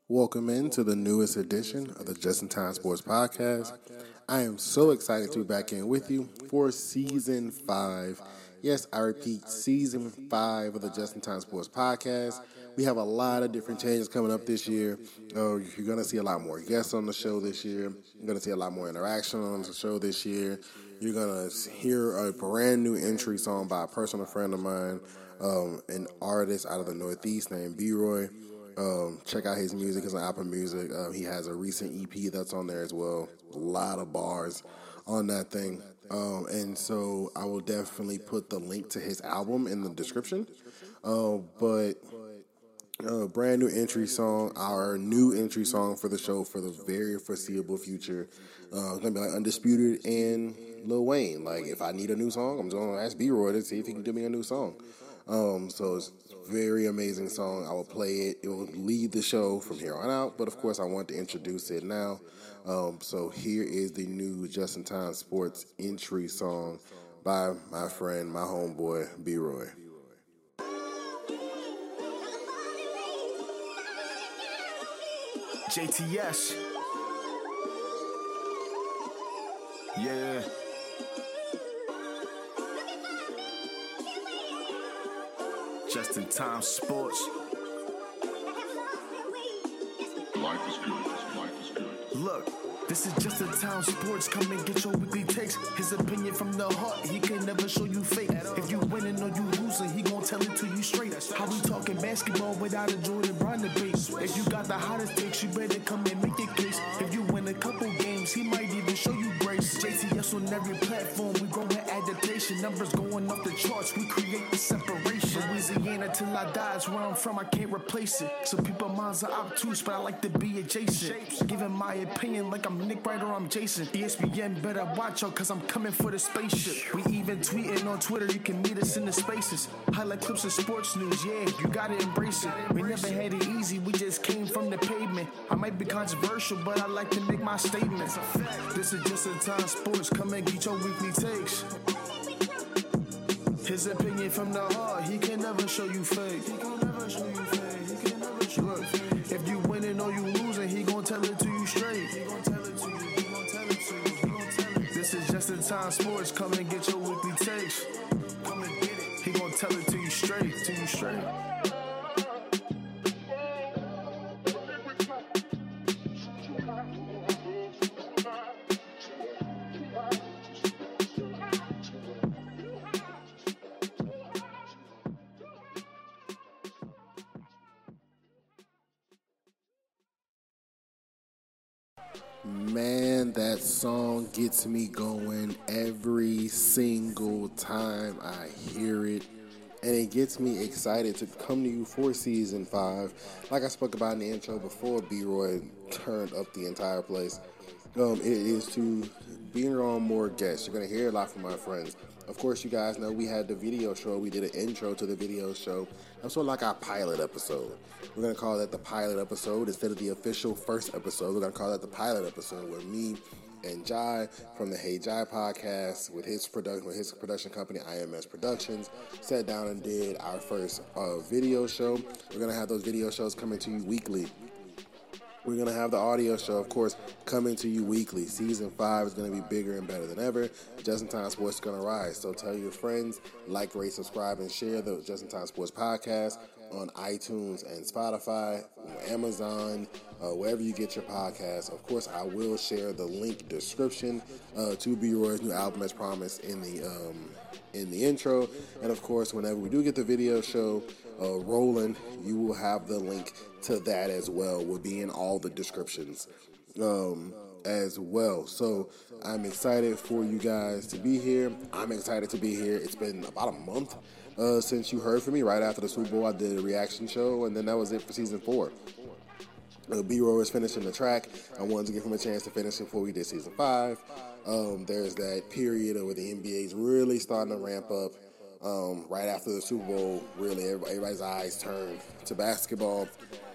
Welcome into the newest edition of the Just in Time Sports Podcast. I am so excited to be back in with you for Season 5. Yes, I repeat, Season 5 of the Just in Time Sports Podcast. We have a lot of different changes coming up this year. You're going to see a lot more guests on the show this year. You're going to see a lot more interaction on the show this year. You're going to hear a brand new entry song by a personal friend of mine, an artist out of the Northeast named B-Roy. Check out his music. It's on Apple Music. He has a recent EP that's on there as well. A lot of bars on that thing. And so I will definitely put the link to his album in the description. But brand new entry song, our new entry song for the show for the very foreseeable future. It's going to be like Undisputed and Lil Wayne. Like, if I need a new song, I'm just going to ask B-Roy to see if he can do me a new song. So it's a very amazing song. I will play it. It will lead the show from here on out. But, of course, I want to introduce it now. So here is the new Just in Time Sports entry song by my friend, my homeboy, B-Roy. JTS. Yeah. Just in Time Sports. Life is good. Life is good. Look, this is Just in Time Sports. Come and get your weekly takes. His opinion from the heart. He can never show you fake. If you winning or you losing, he gon' tell it to you straight. How we talking basketball without a Jordan Brown debate? If you got the hottest takes, you better come and make your case. If you win a couple games, he might even show you grace. JTS on every platform. We growing adaptation. Numbers going off the charts. We create the separation. Louisiana till I die is where I'm from. I can't replace it. Some people minds are obtuse, but I like to be adjacent. Giving my opinion like I'm Nick Wright or I'm Jason. ESPN better watch out cause I'm coming for the spaceship. We even tweeting on Twitter. You can meet us in the spaces. Highlight clips of sports news. Yeah, you gotta embrace it. We never had it easy. We just came from the pavement. I might be controversial, but I like to make my statements. This is Just in Time Sports. Come and get your weekly takes. His opinion from the heart, he can never show you fake. He can never show you fake. He can never show you fake. If you winning or you losing, he gon' tell it to you straight. He gon' tell it to you. He gon' tell it to you. He gon' tell it. This is Just in Time Sports. Come and get your weekly takes. Come and get it. He gon' tell it to you straight. To you straight. Man, that song gets me going every single time I hear it. And it gets me excited to come to you for Season 5. Like I spoke about in the intro before B-Roy turned up the entire place. It is to bring on more guests. You're going to hear a lot from my friends. Of course, you guys know we had the video show. We did an intro to the video show. That's sort of like our pilot episode. We're going to call that the pilot episode instead of the official first episode. We're going to call that the pilot episode where me and Jai from the Hey Jai podcast with his production company, IMS Productions, sat down and did our first video show. We're going to have those video shows coming to you weekly. We're going to have the audio show, of course, coming to you weekly. Season 5 is going to be bigger and better than ever. Just in Time Sports is going to rise. So tell your friends, like, rate, subscribe, and share the Just in Time Sports podcast on iTunes and Spotify, Amazon, wherever you get your podcasts. Of course, I will share the link description to B-Roy's new album as promised in the intro. And, of course, whenever we do get the video show rolling, you will have the link to that as well. Will be in all the descriptions as well. So I'm excited for you guys to be here. I'm excited to be here. It's been about a month since you heard from me. Right after the Super Bowl, I did a reaction show, and then that was it for Season 4. B-Roy was finishing the track. I wanted to give him a chance to finish it before we did Season 5. There's that period where the NBA is really starting to ramp up. Right after the Super Bowl, really everybody's eyes turned to basketball.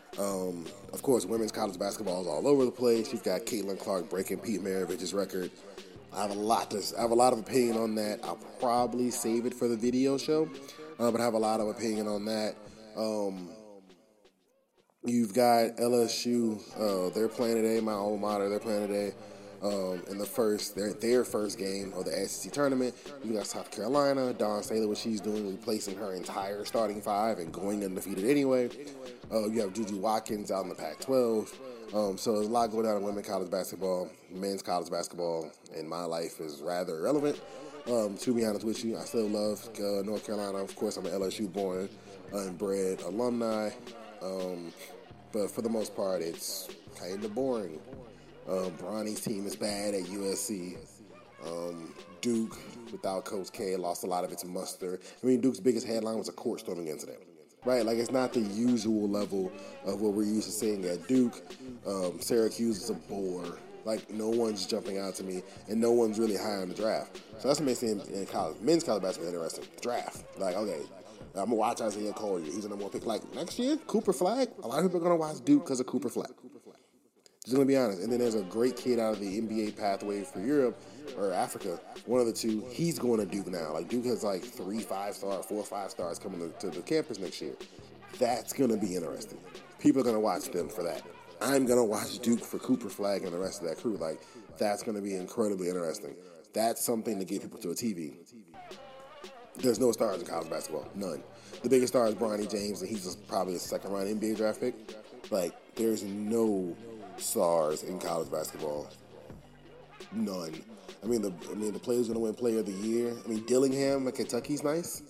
Of course, women's college basketball is all over the place. You've got Caitlin Clark breaking Pete Maravich's record. I have a lot of opinion on that. I'll probably save it for the video show, but I have a lot of opinion on that. You've got LSU. They're playing today. My alma mater. They're playing today. In their first game of the SEC tournament. You got South Carolina. Dawn Staley, what she's doing, replacing her entire starting five and going undefeated anyway. You have Juju Watkins out in the Pac-12. So there's a lot going on in women's college basketball. Men's college basketball in my life is rather irrelevant. To be honest with you, I still love North Carolina. Of course, I'm an LSU born and bred alumni. But for the most part, it's kind of boring. Bronny's team is bad at USC. Duke, without Coach K, lost a lot of its muster. I mean, Duke's biggest headline was a court storming incident. Right? Like, it's not the usual level of what we're used to seeing at Duke. Syracuse is a bore. Like, no one's jumping out to me, and no one's really high on the draft. So that's what makes it in college. Men's college basketball interesting. Draft. Like, okay, I'm going to watch Isaiah Collier. He's the number one pick. Like, next year, Cooper Flagg. A lot of people are going to watch Duke because of Cooper Flagg. Just going to be honest. And then there's a great kid out of the NBA pathway for Europe or Africa. One of the two. He's going to Duke now. Like, Duke has like 3 5-star, 4 5-stars coming to the campus next year. That's going to be interesting. People are going to watch them for that. I'm going to watch Duke for Cooper Flagg and the rest of that crew. Like, that's going to be incredibly interesting. That's something to get people to a TV. There's no stars in college basketball. None. The biggest star is Bronny James, and he's probably a second-round NBA draft pick. Like, there's no stars in college basketball. None. I mean, the player's going to win Player of the Year. I mean, Dillingham at Kentucky's nice.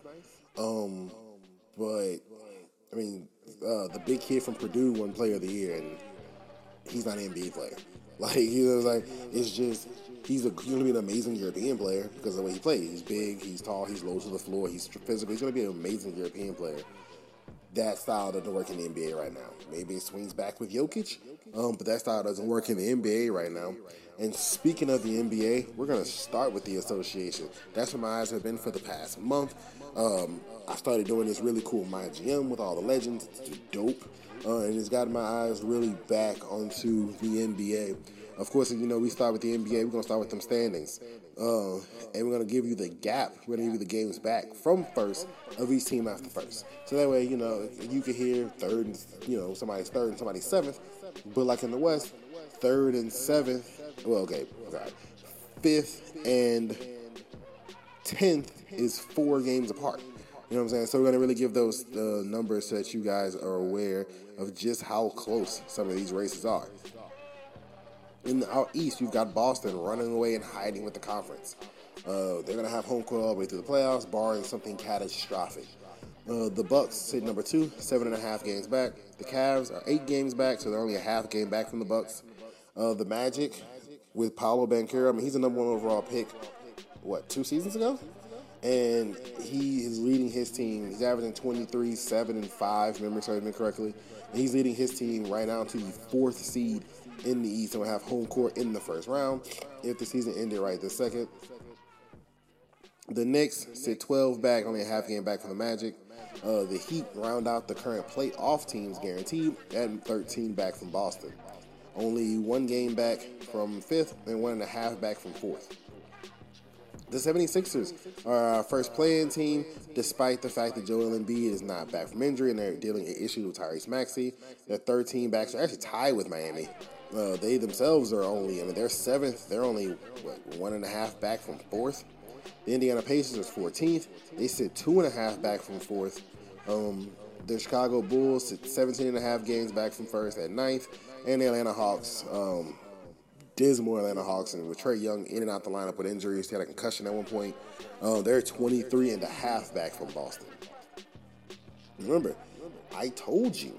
But, I mean, the big kid from Purdue won Player of the Year, and he's not an NBA player. Like, it's just, he's going to be an amazing European player because of the way he plays. He's big, he's tall, he's low to the floor, he's physical. He's going to be an amazing European player. That style doesn't work in the NBA right now. Maybe it swings back with Jokic, but that style doesn't work in the NBA right now. And speaking of the NBA, we're going to start with the association. That's where my eyes have been for the past month. I started doing this really cool My GM with all the legends. It's dope. And it's gotten my eyes really back onto the NBA. Of course, you know, we start with the NBA. We're going to start with them standings. And we're going to give you the gap. We're going to give you the games back from first of each team after first. So that way, you know, you can hear third and, you know, somebody's third and somebody's seventh. But like in the West, third and seventh, well, okay, fifth and 10th is 4 games apart. You know what I'm saying? So we're going to really give those numbers so that you guys are aware of just how close some of these races are. In the out east, you've got Boston running away and hiding with the conference. They're going to have home court all the way through the playoffs, barring something catastrophic. The Bucks sit number 2, 7.5 games back. The Cavs are 8 games back, so they're only a half game back from the Bucks. The Magic with Paolo Banchero, I mean, he's the number 1 overall pick, 2 seasons ago? And he is leading his team. He's averaging 23, 7, and 5, if memory serves me correctly. And he's leading his team right now to the 4th seed in the East, and will have home court in the first round if the season ended right this second. The Knicks sit 12 back, only a half game back from the Magic. The Heat round out the current playoff teams guaranteed, and 13 back from Boston. Only 1 game back from 5th and 1.5 back from 4th. The 76ers are our first play-in team, despite the fact that Joel Embiid is not back from injury and they're dealing with issues with Tyrese Maxey. They're 13 back, so they're actually tied with Miami. They themselves are only, they're 7th. They're only, 1.5 back from 4th. The Indiana Pacers are 14th. They sit 2.5 back from 4th. The Chicago Bulls sit 17.5 games back from 1st at 9th. And the Atlanta Hawks, dismal Atlanta Hawks, and with Trae Young in and out the lineup with injuries. He had a concussion at one point. They're 23.5 back from Boston. Remember, I told you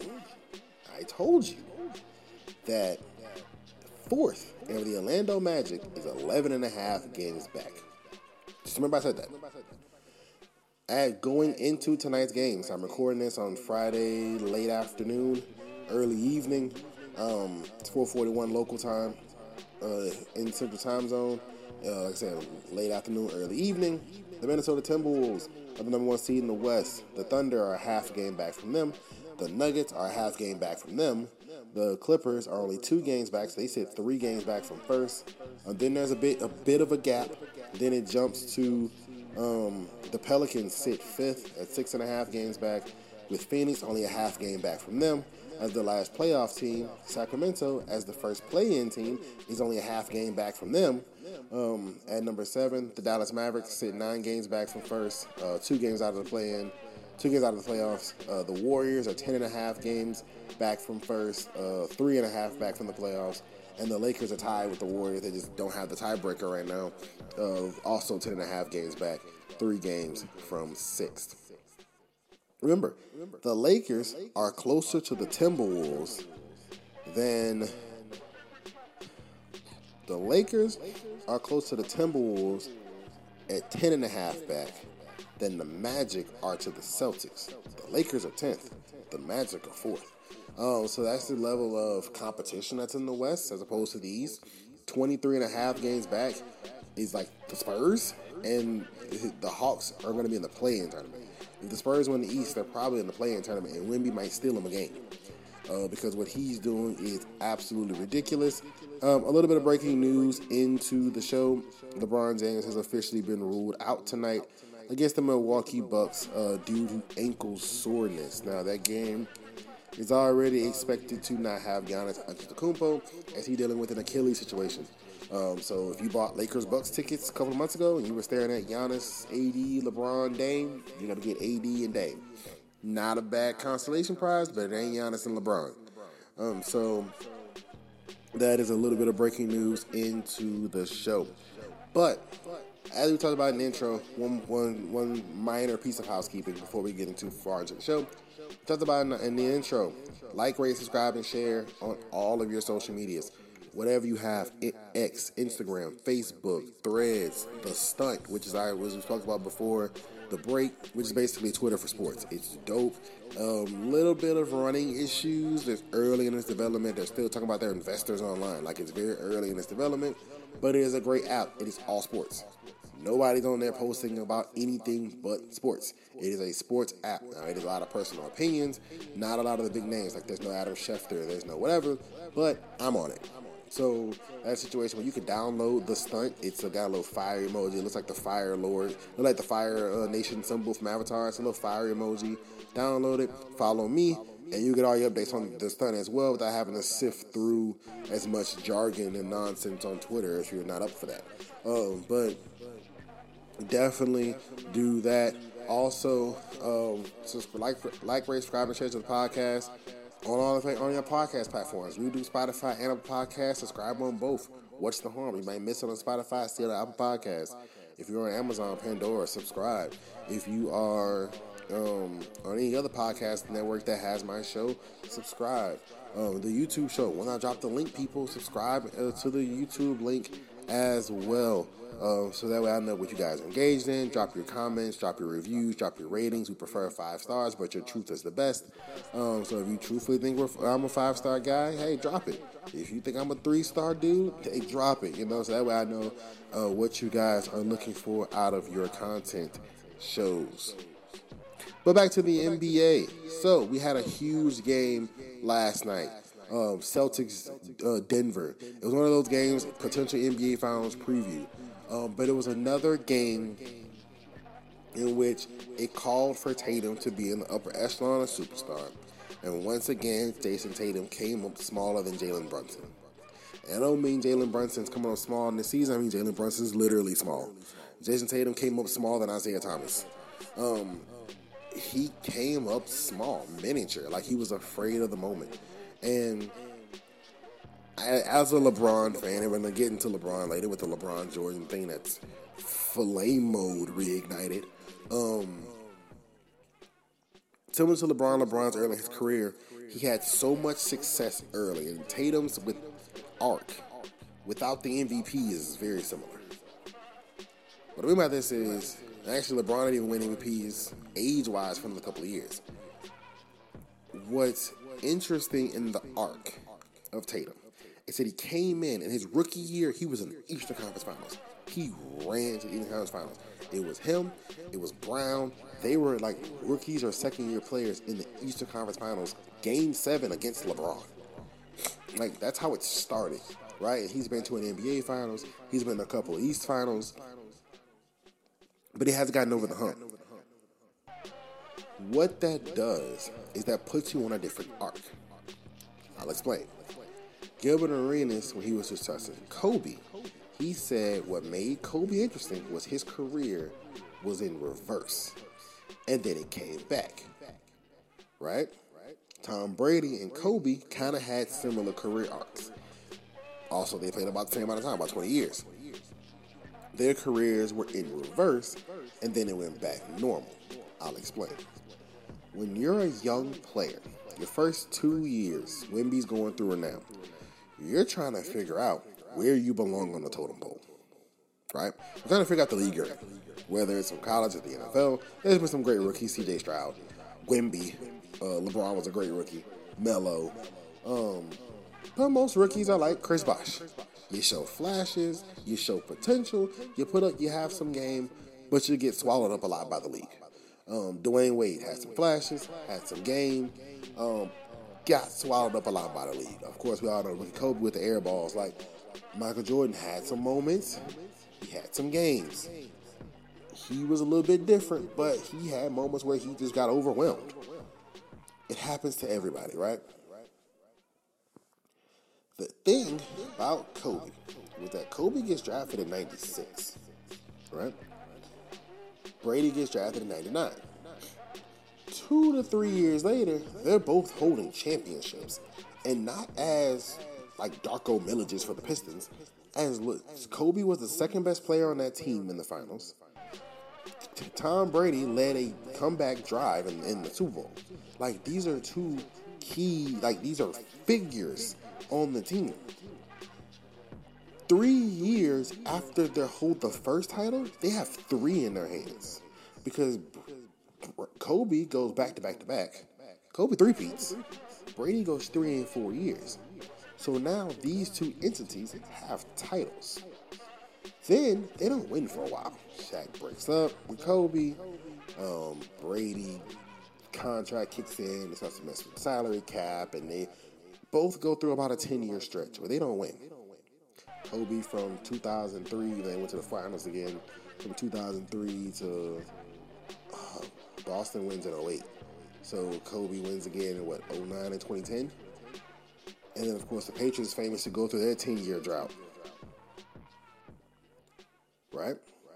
that 4th and the Orlando Magic is 11.5 games back. Just remember I said that. Going into tonight's games, I'm recording this on Friday late afternoon, early evening. It's 4:41 local time in Central Time Zone. Like I said, late afternoon, early evening. The Minnesota Timberwolves are the number 1 seed in the West. The Thunder are a half game back from them. The Nuggets are a half game back from them. The Clippers are only 2 games back, so they sit 3 games back from first. Then there's a bit of a gap. Then it jumps to the Pelicans sit 5th at 6.5 games back, with Phoenix only a half game back from them. as the last playoff team. Sacramento, as the first play-in team, is only a half game back from them. At number 7, the Dallas Mavericks sit 9 games back from first, 2 games out of the play-in, 2 games out of the playoffs. The Warriors are 10.5 games back from first, 3.5 back from the playoffs. And the Lakers are tied with the Warriors. They just don't have the tiebreaker right now. Also 10.5 games back, 3 games from 6th. Remember, the Lakers are closer to the Timberwolves than the Lakers are close to the Timberwolves at 10.5 back than the Magic are to the Celtics. The Lakers are 10th. The Magic are 4th. So that's the level of competition that's in the West as opposed to the East. 23.5 games back is like the Spurs, and the Hawks are going to be in the play-in tournament. If the Spurs win the East, they're probably in the play-in tournament, and Wemby might steal them a game because what he's doing is absolutely ridiculous. A little bit of breaking news into the show. LeBron James has officially been ruled out tonight against the Milwaukee Bucks due to ankle soreness. Now, that game is already expected to not have Giannis Antetokounmpo as he's dealing with an Achilles situation. So if you bought Lakers-Bucks tickets a couple of months ago and you were staring at Giannis, AD, LeBron, Dame, you're going to get AD and Dame. Not a bad consolation prize, but it ain't Giannis and LeBron. So that is a little bit of breaking news into the show. But as we talked about in the intro, one minor piece of housekeeping before we get into far into the show. We talked about in the intro, like, rate, subscribe, and share on all of your social medias. Whatever you have, X, Instagram, Facebook, Threads, The Stunt, which is we talked about before, The Break, which is basically Twitter for sports. It's dope. Little bit of running issues. It's early in its development. They're still talking about their investors online. Like, it's very early in its development, but it is a great app. It is all sports. Nobody's on there posting about anything but sports. It is a sports app. Now, it is a lot of personal opinions, not a lot of the big names. Like, there's no Adam Schefter, there's no whatever, but I'm on it. So that's a situation where you can download The Stunt. It's got a little fire emoji. It looks like the Fire Lord. It looks like the Fire Nation symbol from Avatar. It's a little fire emoji. Download it. Follow me. And you get all your updates on The Stunt as well without having to sift through as much jargon and nonsense on Twitter if you're not up for that. But definitely do that. Also, like, rate, subscribe, and share to the podcast on your podcast platforms. We do Spotify and Apple Podcasts. Subscribe on both. What's the harm? You might miss it on Spotify, still on Apple Podcasts. If you're on Amazon, Pandora, subscribe. If you are on any other podcast network that has my show, subscribe. The YouTube show, when I drop the link, people subscribe to the YouTube link as well. So that way I know what you guys are engaged in. Drop your comments, drop your reviews, drop your ratings. We prefer 5 stars, but your truth is the best. So if you truthfully think I'm a 5-star guy, hey, drop it. If you think I'm a 3-star dude, hey, drop it. So that way I know what you guys are looking for out of your content shows. But back to the NBA. So we had a huge game last night. Celtics, Denver. It was one of those games, potential NBA Finals preview. But it was another game in which it called for Tatum to be in the upper echelon of superstar. And once again, Jason Tatum came up smaller than Jalen Brunson. And I don't mean Jalen Brunson's coming up small in the season. I mean Jalen Brunson's literally small. Jason Tatum came up smaller than Isaiah Thomas. He came up small, miniature, like he was afraid of the moment. And as a LeBron fan, and we're going to get into LeBron later with the LeBron Jordan thing that's flame mode reignited. Similar to LeBron's early in his career, he had so much success early. And Tatum's with arc, without the MVP, is very similar. What I mean by this is, actually LeBron didn't even win MVPs age-wise for a couple of years. What's interesting in the arc of Tatum is that he came in his rookie year, he was in the Eastern Conference Finals. He ran to the Eastern Conference Finals. It was him, it was Brown. They were like rookies or second-year players in the Eastern Conference Finals, Game 7 against LeBron. Like, that's how it started, right? He's been to an NBA Finals. He's been to a couple of East Finals. But he hasn't gotten over the hump. What that does is that puts you on a different arc. I'll explain. Gilbert Arenas, when he was discussing Kobe, he said what made Kobe interesting was his career was in reverse. And then it came back. Right? Tom Brady and Kobe kind of had similar career arcs. Also, they played about the same amount of time, about 20 years. Their careers were in reverse, and then it went back normal. I'll explain. When you're a young player, your first 2 years, Wemby's going through it now, you're trying to figure out where you belong on the totem pole. Right? You're trying to figure out the league you're in. Whether it's from college or the NFL, there's been some great rookies, C.J. Stroud, Wemby, LeBron was a great rookie, Melo. But most rookies are like Chris Bosh. You show flashes, you show potential, you have some game, but you get swallowed up a lot by the league. Dwayne Wade had some flashes, had some game, got swallowed up a lot by the league. Of course, we all know Rookie Kobe with the air balls. Like Michael Jordan had some moments, he had some games. He was a little bit different, but he had moments where he just got overwhelmed. It happens to everybody, right? The thing about Kobe was that Kobe gets drafted in 96, right? Brady gets drafted in 99. 2 to 3 years later, they're both holding championships. And not as, like, Darko Milicic for the Pistons. As Kobe was the second best player on that team in the finals. Tom Brady led a comeback drive in the Super Bowl. Like, these are two key, these are figures on the team. 3 years after they hold the first title, they have 3 in their hands. Because Kobe goes back to back to back. Kobe 3-peats. Brady goes 3 and 4 years. So now these two entities have titles. Then they don't win for a while. Shaq breaks up with Kobe. Brady contract kicks in. They start to mess with the salary cap, and they both go through about a 10-year stretch where they don't win. Kobe from 2003, they went to the finals again. From 2003 to Boston wins in 08. So Kobe wins again in 09 and 2010. And then, of course, the Patriots famous to go through their 10-year drought. Right?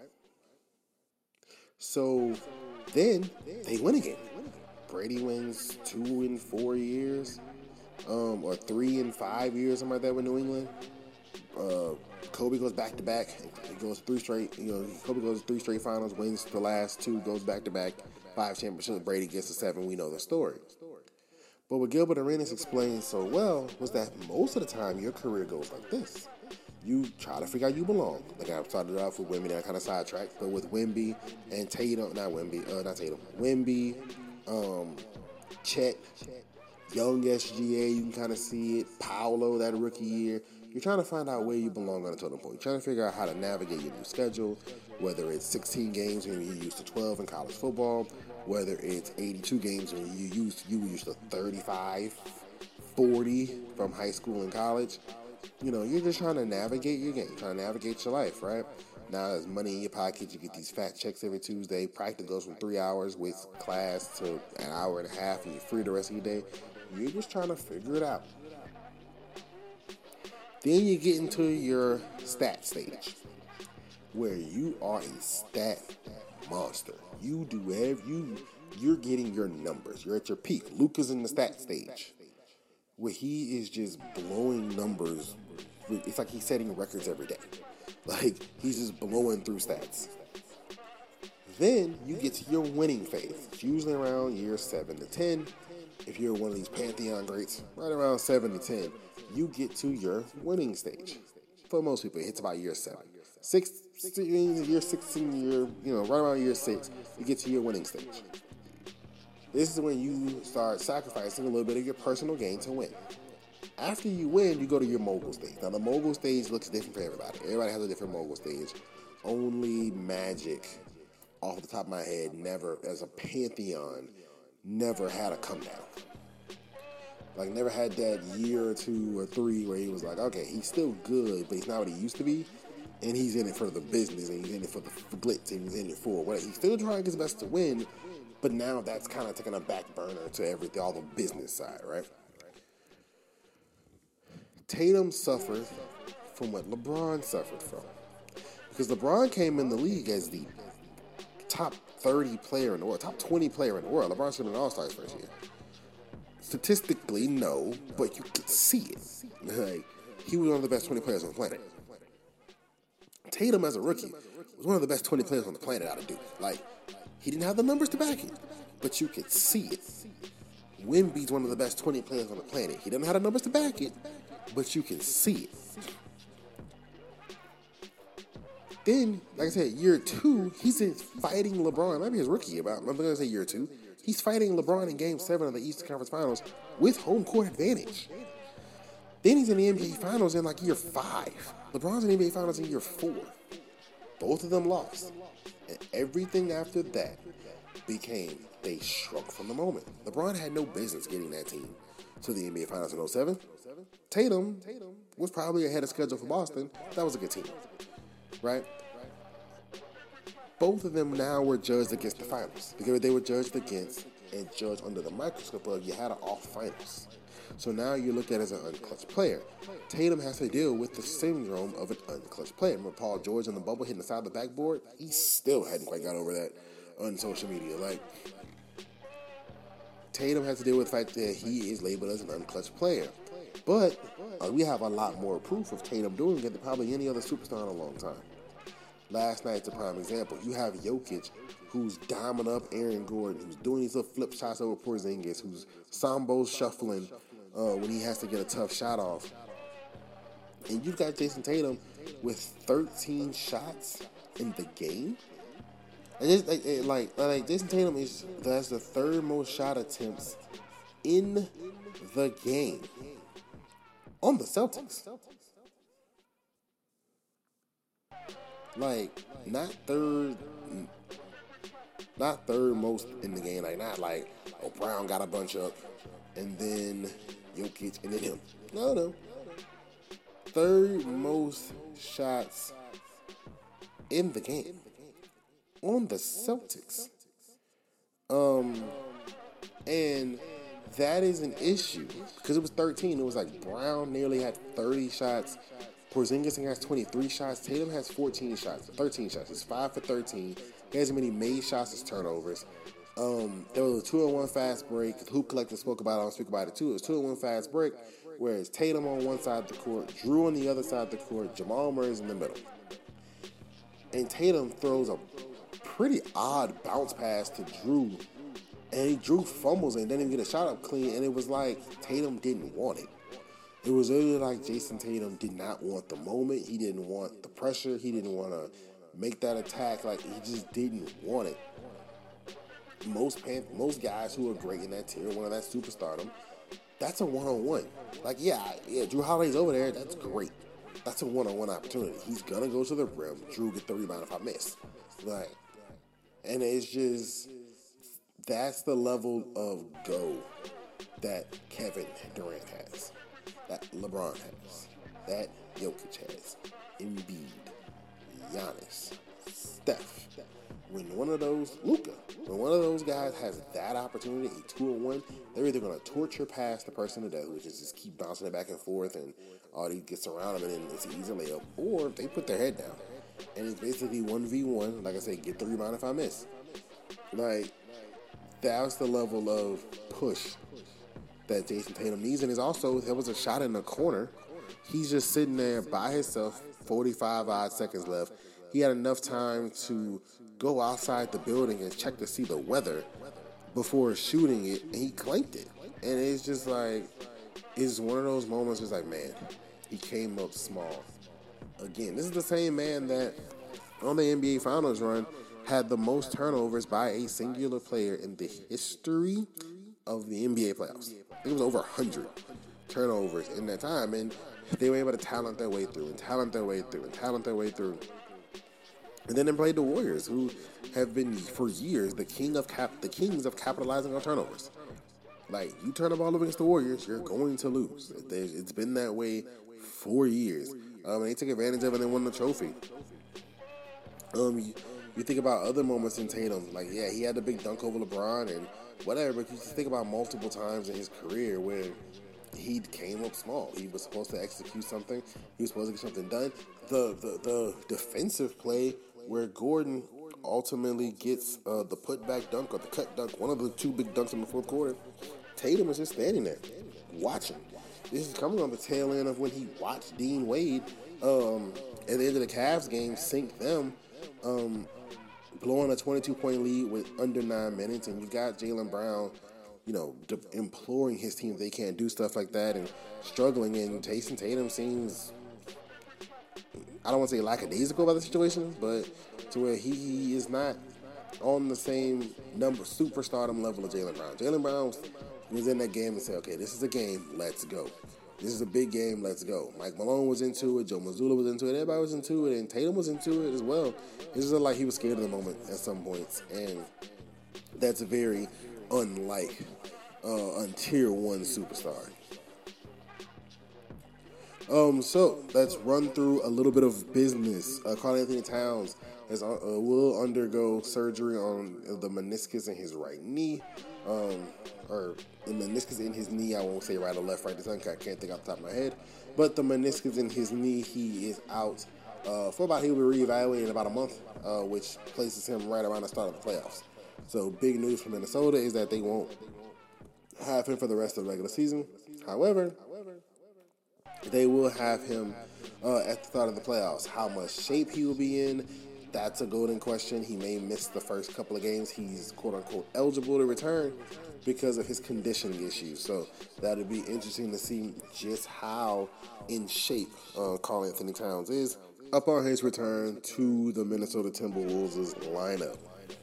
So then they win again. Brady wins 2 in 4 years, or 3 in 5 years, something like that with New England. Kobe goes back to back. He goes 3 straight. Kobe goes 3 straight finals, wins the last 2, goes back to back, 5 championships. Brady gets to 7. We know the story. But what Gilbert Arenas explained so well was that most of the time your career goes like this. You try to figure out you belong. Like I started off with Wemby, and I kind of sidetracked. But with Wemby and Tatum, Wemby, Chet, young SGA, you can kind of see it. Paolo, that rookie year. You're trying to find out where you belong on the totem pole. You're trying to figure out how to navigate your new schedule, whether it's 16 games when you're used to 12 in college football, whether it's 82 games when you were used to 35, 40 from high school and college. You're just trying to navigate your game, trying to navigate your life, right? Now there's money in your pocket. You get these fat checks every Tuesday. Practice goes from 3 hours with class to an hour and a half, and you're free the rest of your day. You're just trying to figure it out. Then you get into your stat stage, where you are a stat monster. You're getting your numbers. You're at your peak. Luke is in the stat stage, where he is just blowing numbers. It's like he's setting records every day. Like, he's just blowing through stats. Then you get to your winning phase. It's usually around year 7 to 10. If you're one of these Pantheon greats, right around 7 to 10, you get to your winning stage. For most people, it hits about year 7. Year 16, right around year 6, you get to your winning stage. This is when you start sacrificing a little bit of your personal gain to win. After you win, you go to your mogul stage. Now, the mogul stage looks different for everybody. Everybody has a different mogul stage. Only Magic, off the top of my head, never, as a Pantheon, never had a come down. Like, never had that year or 2 or 3 where he was like, okay, he's still good, but he's not what he used to be. And he's in it for the business, and he's in it for the glitz, and he's in it for whatever. He's still trying his best to win, but now that's kind of taking a back burner to everything, all the business side, right? Tatum suffered from what LeBron suffered from. Because LeBron came in the league as the top 30 player in the world, top 20 player in the world. LeBron should have been All-Star his first year. Statistically, no, but you could see it. Like, he was one of the best 20 players on the planet. Tatum, as a rookie, was one of the best 20 players on the planet out of Duke. Like, he didn't have the numbers to back it, but you could see it. Wemby's one of the best 20 players on the planet. He doesn't have the numbers to back it, but you can see it. Then, like I said, year 2, he's fighting LeBron. Maybe his rookie about. I'm going to say year 2. He's fighting LeBron in Game 7 of the Eastern Conference Finals with home court advantage. Then he's in the NBA Finals in like year 5. LeBron's in the NBA Finals in year 4. Both of them lost. And everything after that became they shrunk from the moment. LeBron had no business getting that team to the NBA Finals in 07. Tatum was probably ahead of schedule for Boston. That was a good team. Right? Both of them now were judged against the finals because they were judged against and judged under the microscope of you had an off finals. So now you look at it as an unclutched player. Tatum has to deal with the syndrome of an unclutched player. Remember Paul George on the bubble hitting the side of the backboard? He still hadn't quite got over that on social media. Like, Tatum has to deal with the fact that he is labeled as an unclutched player. But we have a lot more proof of Tatum doing it than probably any other superstar in a long time. Last night's a prime example. You have Jokic, who's diming up Aaron Gordon, who's doing these little flip shots over Porzingis, who's sambo shuffling when he has to get a tough shot off. And you've got Jason Tatum with 13 shots in the game. And it's like Jason Tatum that's the third most shot attempts in the game on the Celtics. Like, not third most in the game. Like, not like, oh, Brown got a bunch up, and then Jokic, and then him. No. Third most shots in the game on the Celtics. And that is an issue because it was 13. It was like Brown nearly had 30 shots. Porzingis has 23 shots. Tatum has 13 shots. He's 5 for 13. He has as many made shots as turnovers. There was a 2-on-1 fast break. The Hoop Collective spoke about it. I'll speak about it too. It was 2-on-1 fast break, whereas Tatum on one side of the court, Drew on the other side of the court, Jamal Murray's in the middle. And Tatum throws a pretty odd bounce pass to Drew, and Drew fumbles and didn't even get a shot up clean, and it was like Tatum didn't want it. It was really like Jason Tatum did not want the moment. He didn't want the pressure. He didn't want to make that attack. Like, he just didn't want it. Most guys who are great in that tier, one of that superstardom, that's a one-on-one. Like, yeah, Drew Holiday's over there. That's great. That's a one-on-one opportunity. He's going to go to the rim. Drew get the rebound if I miss. Like, and it's just, that's the level of go that Kevin Durant has, that LeBron has, that Jokic has, Embiid, Giannis, Steph. When one of those, Luka, when one of those guys has that opportunity, a 2-on-1, they're either going to torture past the person to death, which is just keep bouncing it back and forth, and all he gets around him, and then it's an easy layup, or they put their head down. And it's basically 1v1, like I say, get the rebound if I miss. Like, that was the level of push that Jason Tatum needs. And there was a shot in the corner. He's just sitting there by himself, 45 odd seconds left. He had enough time to go outside the building and check to see the weather before shooting it, and he clanked it. And it's just like, it's one of those moments where it's like, man, he came up small. Again, this is the same man that on the NBA Finals run had the most turnovers by a singular player in the history of the NBA playoffs. I think it was over 100 turnovers in that time, and they were able to talent their way through. And then they played the Warriors, who have been for years the kings of capitalizing on turnovers. Like, you turn the ball over against the Warriors, you're going to lose. It's been that way for years. And they took advantage of it and won the trophy. You think about other moments in Tatum, like, yeah, he had the big dunk over LeBron and whatever, but you just think about multiple times in his career where he came up small. He was supposed to execute something. He was supposed to get something done. The defensive play where Gordon ultimately gets the putback dunk or the cut dunk, one of the two big dunks in the fourth quarter. Tatum was just standing there, watching. This is coming on the tail end of when he watched Dean Wade at the end of the Cavs game sink them, blowing a 22-point lead with under 9 minutes, and you got Jaylen Brown, imploring his team they can't do stuff like that and struggling, and Jason Tatum seems, I don't want to say lackadaisical about the situation, but to where he is not on the same superstardom level of Jaylen Brown. Jaylen Brown was in that game and said, okay, this is a game, let's go. This is a big game, let's go. Mike Malone was into it, Joe Mazzulla was into it, everybody was into it, and Tatum was into it as well. It's just like he was scared of the moment at some points, and that's very unlike a Tier 1 superstar. So let's run through a little bit of business. Karl-Anthony Towns will undergo surgery on the meniscus in his right knee, or the meniscus in his knee. I won't say right or left, right. I can't think off the top of my head, but the meniscus in his knee, he is out for about. He'll be reevaluated in about a month, which places him right around the start of the playoffs. So big news for Minnesota is that they won't have him for the rest of the regular season. However, they will have him at the start of the playoffs. How much shape he will be in, that's a golden question. He may miss the first couple of games. He's quote-unquote eligible to return because of his conditioning issues. So that'll be interesting to see just how in shape Karl-Anthony Towns is upon his return to the Minnesota Timberwolves' lineup.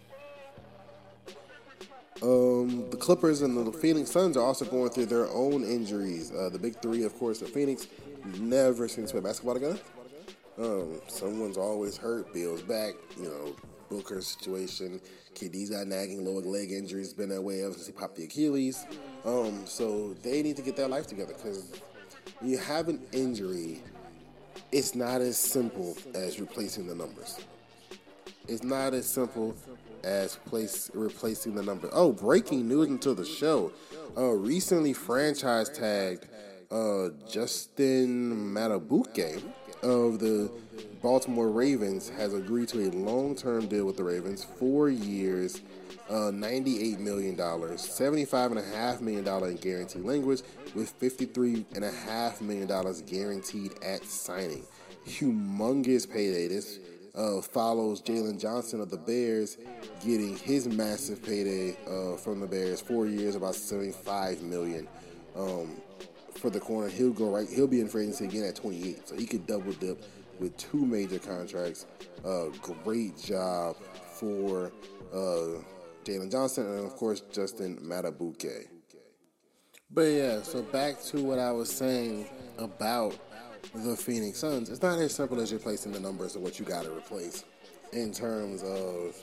The Clippers and the Phoenix Suns are also going through their own injuries. The big three, of course, the Phoenix never seems to play basketball together. Someone's always hurt. Beal's back. Booker's situation. KD's got nagging lower leg injuries. Been that way ever since he popped the Achilles. So they need to get their life together, because when you have an injury, it's not as simple as replacing the numbers. It's not as simple as replacing the number. Oh, breaking news into the show. Recently franchise tagged Justin Matabuke of the Baltimore Ravens has agreed to a long-term deal with the Ravens, 4 years, $98 million, $75.5 million in guaranteed language, with $53.5 million guaranteed at signing. Humongous payday. This follows Jalen Johnson of the Bears getting his massive payday from the Bears, 4 years, about $75 million for the corner. He'll be in free agency again at 28, so he could double dip with two major contracts. Great job for Jalen Johnson and, of course, Justin Matabuke. But yeah, so back to what I was saying about the Phoenix Suns. It's not as simple as replacing the numbers of what you got to replace in terms of,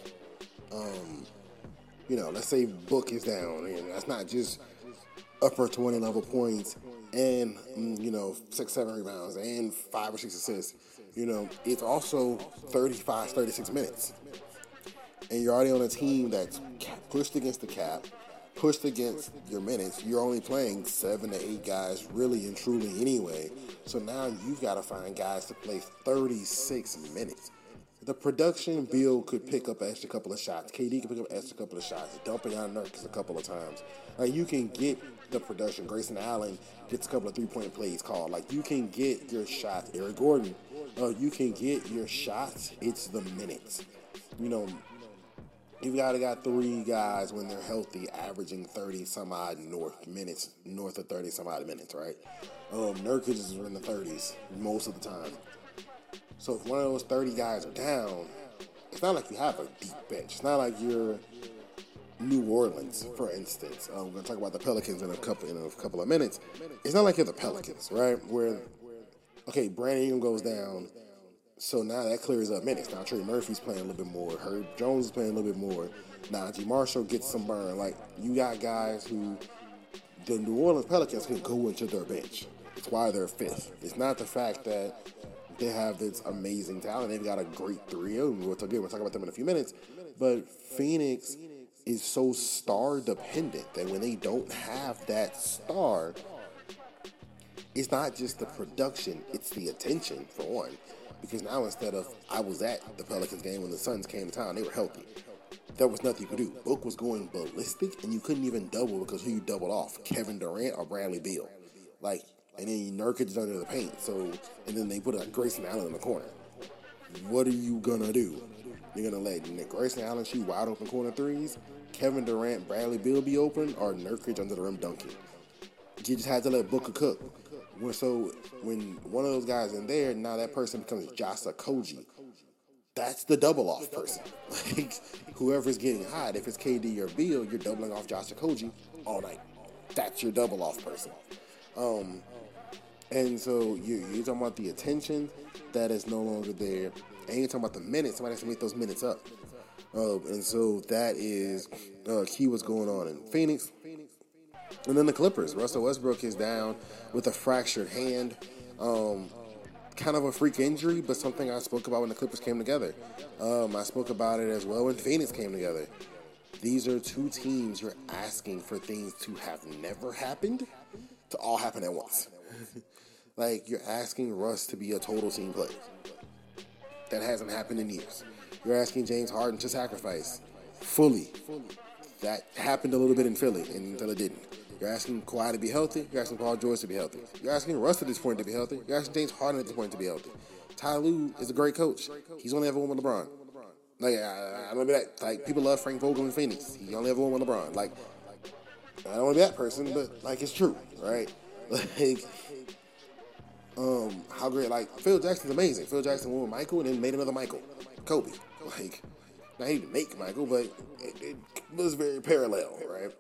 let's say Book is down, and that's not just upper 20 level points and, 6-7 rebounds and 5 or 6 assists. It's also 35, 36 minutes. And you're already on a team that's pushed against the cap, pushed against your minutes. You're only playing 7 to 8 guys really and truly anyway. So now you've got to find guys to play 36 minutes. The production, Beal could pick up an extra couple of shots. KD could pick up an extra couple of shots. Dumping on Nurkic a couple of times. You can get the production. Grayson Allen gets a couple of three-point plays called. You can get your shots. Eric Gordon, you can get your shots. It's the minutes. You've got 3 guys when they're healthy, averaging 30-some-odd north of 30-some-odd minutes, right? Nurkic is in the 30s most of the time. So if one of those 30 guys are down, it's not like you have a deep bench. It's not like you're New Orleans, for instance. We're going to talk about the Pelicans in a couple of minutes. It's not like you're the Pelicans, right? Where, okay, Brandon Ingram goes down, so now that clears up minutes. Now Trey Murphy's playing a little bit more. Herb Jones is playing a little bit more. Najee Marshall gets some burn. You got guys who the New Orleans Pelicans can go into their bench. It's why they're 5th. It's not the fact that they have this amazing talent. They've got a great trio. We'll talk about them in a few minutes. But Phoenix is so star dependent that when they don't have that star, It's not just the production, it's the attention, for one. Because now instead of, I was at the Pelicans game when the Suns came to town, they were healthy. There was nothing you could do. Book was going ballistic, and you couldn't even double because who you doubled off? Kevin Durant or Bradley Beal. Like, and then Nurkic is under the paint. So, and then they put Grayson Allen in the corner. What are you gonna do? You're gonna let Grayson Allen shoot wide open corner threes, Kevin Durant, Bradley Beal be open, or Nurkic under the rim dunking? You just had to let Booker cook. So when one of those guys in there, now that person becomes Josh Okogie. That's the double off person. Like, whoever's getting hot, if it's KD or Beal, you're doubling off Josh Okogie all night. That's your double off person. And so you're talking about the attention that is no longer there. And you're talking about the minutes. Somebody has to make those minutes up. And so that is key what's going on in Phoenix. And then the Clippers. Russell Westbrook is down with a fractured hand. Kind of a freak injury, but something I spoke about when the Clippers came together. I spoke about it as well when Phoenix came together. These are two teams you're asking for things to have never happened to all happen at once. Like, you're asking Russ to be a total team player. That hasn't happened in years. You're asking James Harden to sacrifice fully. That happened a little bit in Philly until it didn't. You're asking Kawhi to be healthy. You're asking Paul George to be healthy. You're asking Russ at this point to be healthy. You're asking James Harden at this point to be healthy. Ty Lue is a great coach. He's only ever won with LeBron. Like, I don't be that. Like, people love Frank Vogel in Phoenix. He only ever won with LeBron. Like, I don't want to be that person, but, like, it's true, right? Like, how great, like, Phil Jackson's amazing. Phil Jackson won with Michael and then made another Michael. Kobe. Like, now he didn't make Michael, but it was very parallel, right?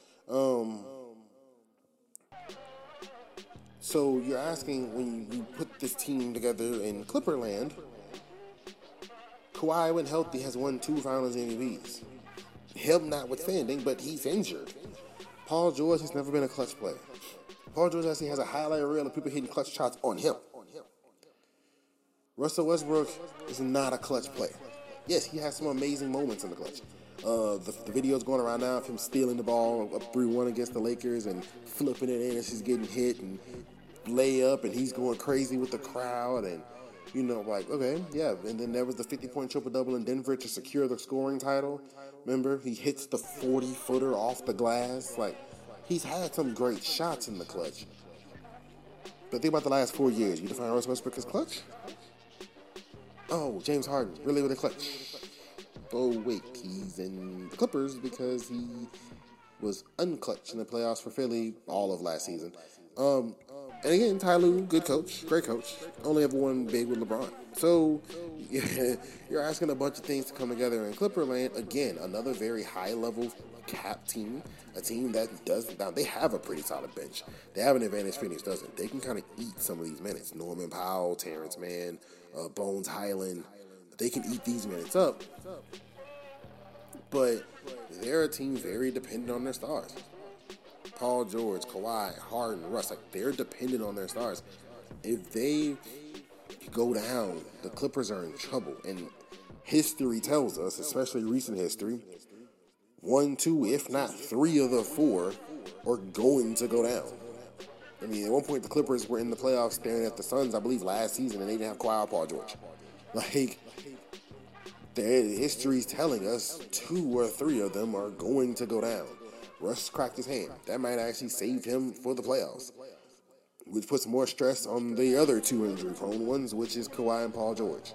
So you're asking, when you put this team together in Clipperland, Kawhi, when healthy, has won 2 Finals MVPs. Him notwithstanding, but he's injured. Paul George has never been a clutch player. Paul George actually has a highlight reel of people hitting clutch shots on him. Russell Westbrook is not a clutch player. Yes, he has some amazing moments in the clutch. The video's going around now of him stealing the ball up 3-1 against the Lakers and flipping it in as he's getting hit and lay up, and he's going crazy with the crowd, and like, okay, yeah. And then there was the 50-point triple-double in Denver to secure the scoring title. Remember, he hits the 40-footer off the glass. Like, he's had some great shots in the clutch. But think about the last 4 years. You define Russell Westbrook as clutch? Oh, James Harden, really clutch. Oh, wait, he's in the Clippers because he was unclutched in the playoffs for Philly all of last season. And again, Ty Lue, good coach, great coach. Only ever won big with LeBron. So, you're asking a bunch of things to come together in Clipperland. Again, another very high-level cap team. A team that does, now they have a pretty solid bench. They have an advantage Phoenix doesn't. They can kind of eat some of these minutes. Norman Powell, Terrence Mann, Bones Highland. They can eat these minutes up. But they're a team very dependent on their stars. Paul George, Kawhi, Harden, Russ, like, they're dependent on their stars. If they go down, the Clippers are in trouble. And history tells us, especially recent history, 1, 2, if not 3 of the 4 are going to go down. I mean, at one point, the Clippers were in the playoffs staring at the Suns, I believe, last season, and they didn't have Kawhi or Paul George. Like, the history's telling us 2 or 3 of them are going to go down. Russ cracked his hand. That might actually save him for the playoffs, which puts more stress on the other 2 injury-prone ones, which is Kawhi and Paul George.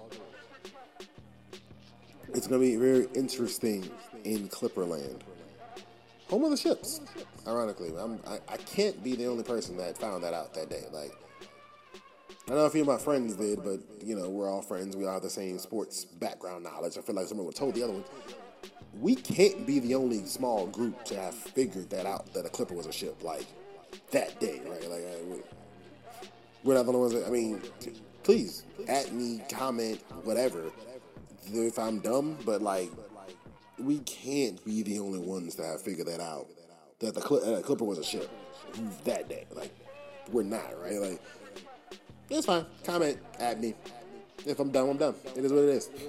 It's going to be very interesting in Clipperland. Home of the ships, ironically. I can't be the only person that found that out that day. Like, I don't know if any of my friends did, but, we're all friends. We all have the same sports background knowledge. I feel like someone would told the other one. We can't be the only small group to have figured that out, that a Clipper was a ship, like, that day, right? Like, we're not the only ones that, I mean, please, at me, comment, whatever, if I'm dumb, but, like, we can't be the only ones to have figured that out, that the Clipper was a ship that day. Like, we're not, right? Like, it's fine. Comment at me. If I'm dumb, I'm dumb. It is what it is.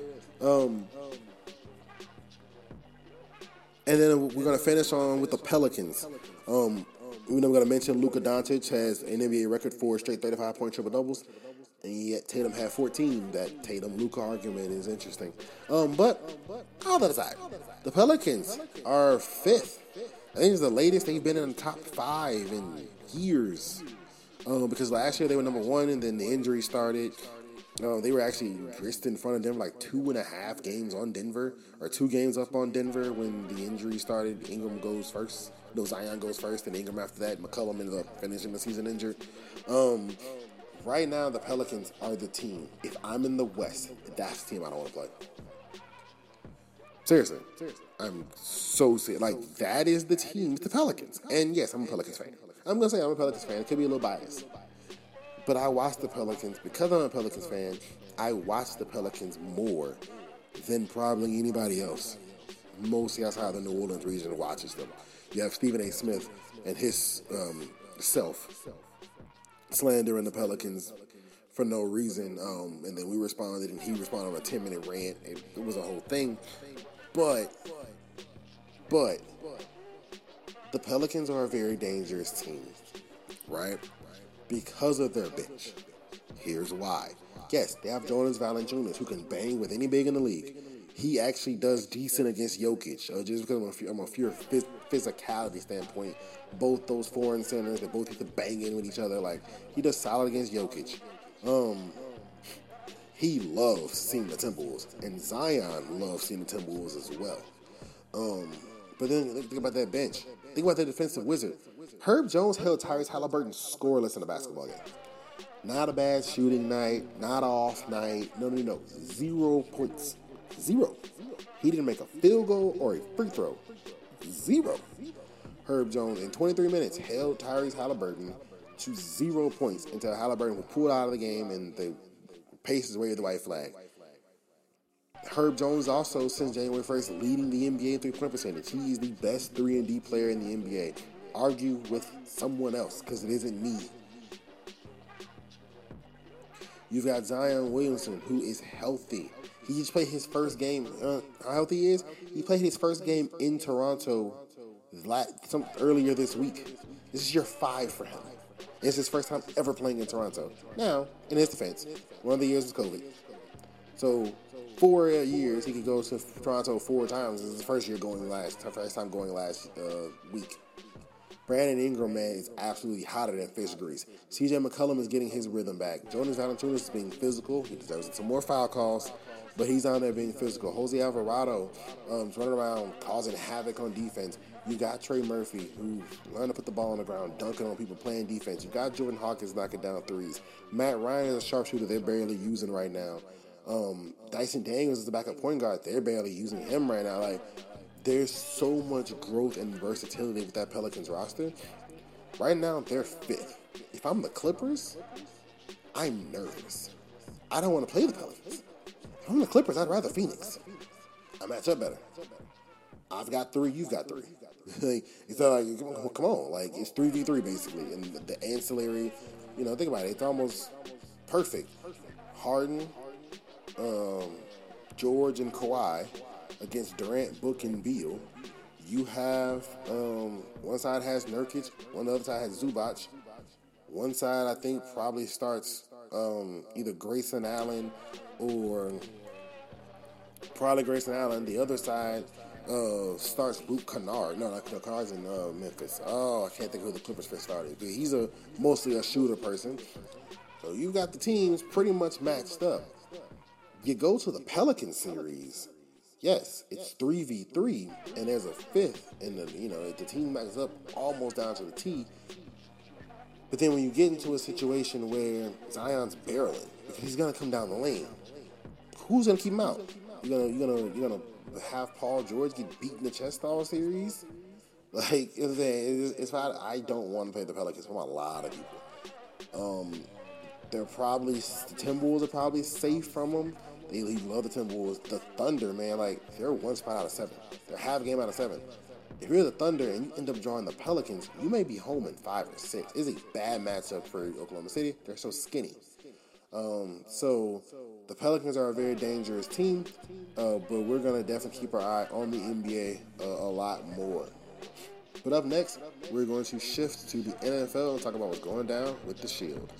And then we're going to finish on with the Pelicans. I'm going to mention Luka Doncic has an NBA record for straight 35-point triple-doubles, and yet Tatum had 14. That Tatum-Luka argument is interesting. But all that aside, the Pelicans are 5th. I think it's the latest they've been in the top 5 in years. Because last year they were number 1, and then the injury started. They were actually just in front of Denver, like 2.5 games on Denver, or 2 games up on Denver when the injury started. Ingram goes first. No, Zion goes first, and Ingram after that. McCollum ended up finishing the season injured. Right now, the Pelicans are the team. If I'm in the West, that's the team I don't want to play. Seriously. I'm so serious. Like, that is the team. It's the Pelicans. And yes, I'm a Pelicans fan. I'm going to say I'm a Pelicans fan. It could be a little biased. But I watch the Pelicans. Because I'm a Pelicans fan, I watch the Pelicans more than probably anybody else. Mostly outside the New Orleans region watches them. You have Stephen A. Smith and his slandering the Pelicans for no reason. And then we responded, and he responded on a 10-minute rant. It was a whole thing. But the Pelicans are a very dangerous team, right? Because of their bench. Here's why. Yes, they have Jonas Valanciunas, who can bang with any big in the league. He actually does decent against Jokic, just because I'm a pure physicality standpoint. Both those foreign centers, they both have to bang in with each other. Like, he does solid against Jokic. He loves seeing the Timberwolves, and Zion loves seeing the Timberwolves as well. But then think about that bench. Think about that defensive wizard. Herb Jones held Tyrese Halliburton scoreless in a basketball game. Not a bad shooting night, not an off night. No. 0 points. 0. He didn't make a field goal or a free throw. 0. Herb Jones, in 23 minutes, held Tyrese Halliburton to 0 points until Halliburton was pulled out of the game and the Pacers waved the white flag. Herb Jones also, since January 1st, leading the NBA in three-point percentage. He is the best 3-and-D player in the NBA. Argue with someone else, because it isn't me. You've got Zion Williamson, who is healthy. He just played his first game. How healthy he is? He played his first game in Toronto earlier this week. This is year 5 for him. It's his first time ever playing in Toronto. Now, in his defense, one of the years was COVID. So, 4 years, he could go to Toronto 4 times. This is his first time going last week. Brandon Ingram, man, is absolutely hotter than fish grease. CJ McCollum is getting his rhythm back. Jonas Valanciunas is being physical. He deserves some more foul calls, but he's on there being physical. Jose Alvarado is running around causing havoc on defense. You got Trey Murphy, who learned to put the ball on the ground, dunking on people, playing defense. You got Jordan Hawkins knocking down threes. Matt Ryan is a sharpshooter they're barely using right now. Dyson Daniels is the backup point guard. They're barely using him right now. Like, there's so much growth and versatility with that Pelicans roster. Right now, they're 5th. If I'm the Clippers, I'm nervous. I don't want to play the Pelicans. If I'm the Clippers, I'd rather Phoenix. I match up better. I've got 3, you've got 3. It's not like, come on. Like, it's 3v3, basically. And the ancillary, think about it. It's almost perfect. Harden, George, and Kawhi against Durant, Book, and Beal. You have, one side has Nurkic, the other side has Zubac. One side, I think, probably starts either Grayson Allen or probably Grayson Allen. The other side starts Luke Kennard. No, Kennard's in Memphis. Oh, I can't think who the Clippers first started. But he's mostly a shooter person. So you got the teams pretty much matched up. You go to the Pelican series. Yes, it's 3v3, and there's a 5th, and the team matches up almost down to the T. But then when you get into a situation where Zion's barreling, because he's gonna come down the lane, who's gonna keep him out? You gonna have Paul George get beat in the chest all series? Like, it's fine. I don't want to play the Pelicans from a lot of people. The Timberwolves are probably safe from them. They love the Timberwolves. The Thunder, man, like, they're 1 spot out of 7. They're half a game out of 7. If you're the Thunder and you end up drawing the Pelicans, you may be home in 5 or 6. It's a bad matchup for Oklahoma City. They're so skinny. So the Pelicans are a very dangerous team, but we're going to definitely keep our eye on the NBA a lot more. But up next, we're going to shift to the NFL and talk about what's going down with the Shield.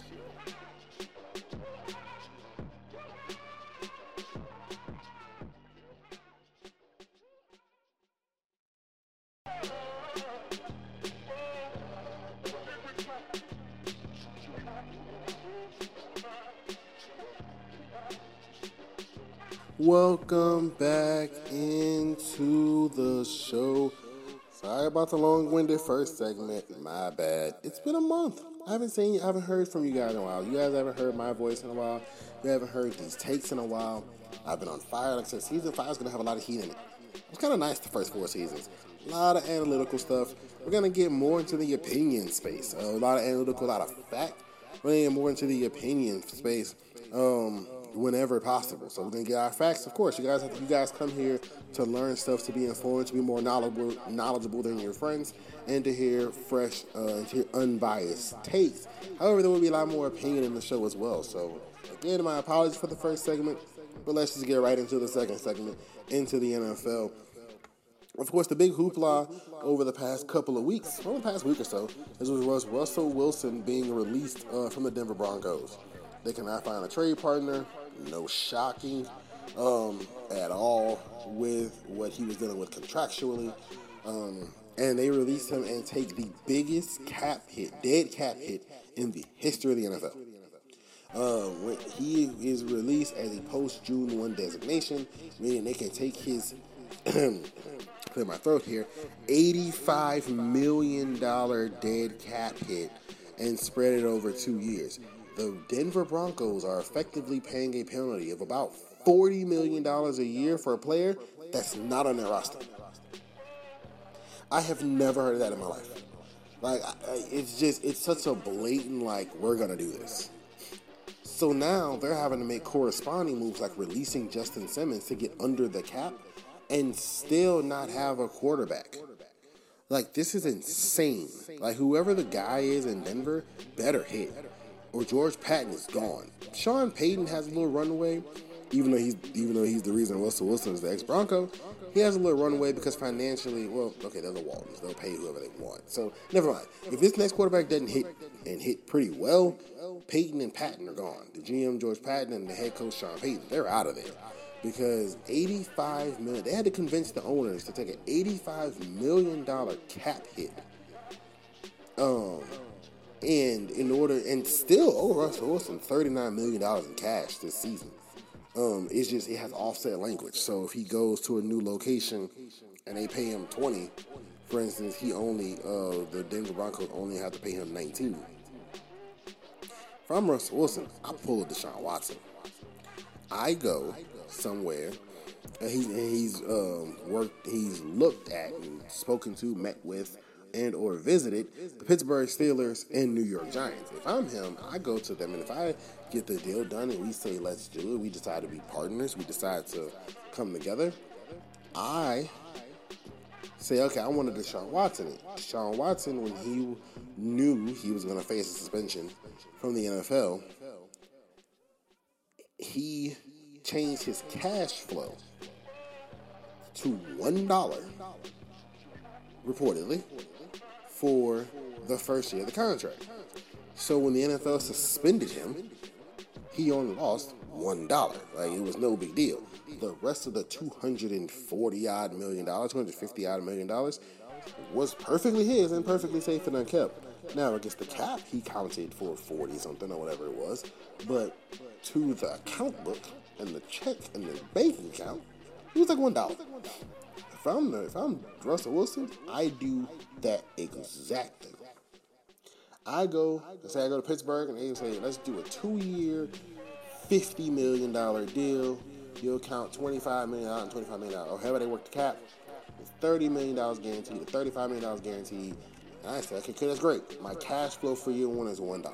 Welcome back into the show. Sorry about the long-winded first segment. My bad. It's been a month. I haven't heard from you guys in a while. You guys haven't heard my voice in a while. You haven't heard these takes in a while. I've been on fire. Like I said, season 5 is going to have a lot of heat in it. It's kind of nice the first 4 seasons. A lot of analytical stuff. We're going to get more into the opinion space. A lot of analytical, a lot of fact. We're going to get more into the opinion space. Whenever possible. So we're going to get our facts. Of course, you guys come here to learn stuff, to be informed, to be more knowledgeable than your friends, and to hear fresh, to hear unbiased takes. However, there will be a lot more opinion in the show as well. So again, my apologies for the first segment, but let's just get right into the second segment, into the NFL. Of course, the big hoopla over the past couple of weeks, over the past week or so, was Russell Wilson being released from the Denver Broncos. They cannot find a trade partner. No shocking at all with what he was dealing with contractually. And they released him and take the biggest dead cap hit in the history of the NFL. When he is released as a post-June 1 designation, meaning they can take his, clear my throat here, $85 million dead cap hit and spread it over 2 years. The Denver Broncos are effectively paying a penalty of about $40 million a year for a player that's not on their roster. I have never heard of that in my life. Like, it's such a blatant, like, we're going to do this. So now they're having to make corresponding moves like releasing Justin Simmons to get under the cap and still not have a quarterback. Like, this is insane. Like, whoever the guy is in Denver better hit. Or George Patton is gone. Sean Payton has a little runway, even though he's the reason Russell Wilson is the ex-Bronco. He has a little runway because financially, well, okay, they're the Waltons. They'll pay whoever they want. So never mind. If this next quarterback doesn't hit and hit pretty well, Payton and Patton are gone. The GM George Patton and the head coach Sean Payton, they're out of there because $85 million. They had to convince the owners to take an $85 million cap hit. And still, Russell Wilson, $39 million in cash this season. It's just, it has offset language. So if he goes to a new location and they pay him 20, for instance, the Denver Broncos only have to pay him 19. If I'm Russell Wilson, I pull a Deshaun Watson. I go somewhere and he's looked at and spoken to, met with, and or visited the Pittsburgh Steelers and New York Giants. If I'm him, I go to them, and if I get the deal done and we say, let's do it, we decide to be partners, we decide to come together, I say, okay, I wanted Deshaun Watson. Deshaun Watson, when he knew he was going to face a suspension from the NFL, he changed his cash flow to $1, reportedly, for the first year of the contract. So when the NFL suspended him, he only lost $1. Like, it was no big deal. The rest of the $240-odd million, $250-odd million was perfectly his and perfectly safe and unkept. Now, against the cap, he counted for 40-something or whatever it was. But to the account book and the check and the bank account, he was like $1. If I'm Russell Wilson, I do that exact thing. I go to Pittsburgh and they say, let's do a 2-year, $50 million deal. You'll count $25 million and $25 million. Or however they work the cap. It's $30 million guaranteed, $35 million guaranteed. And I said, okay, that's great. My cash flow for year one is $1.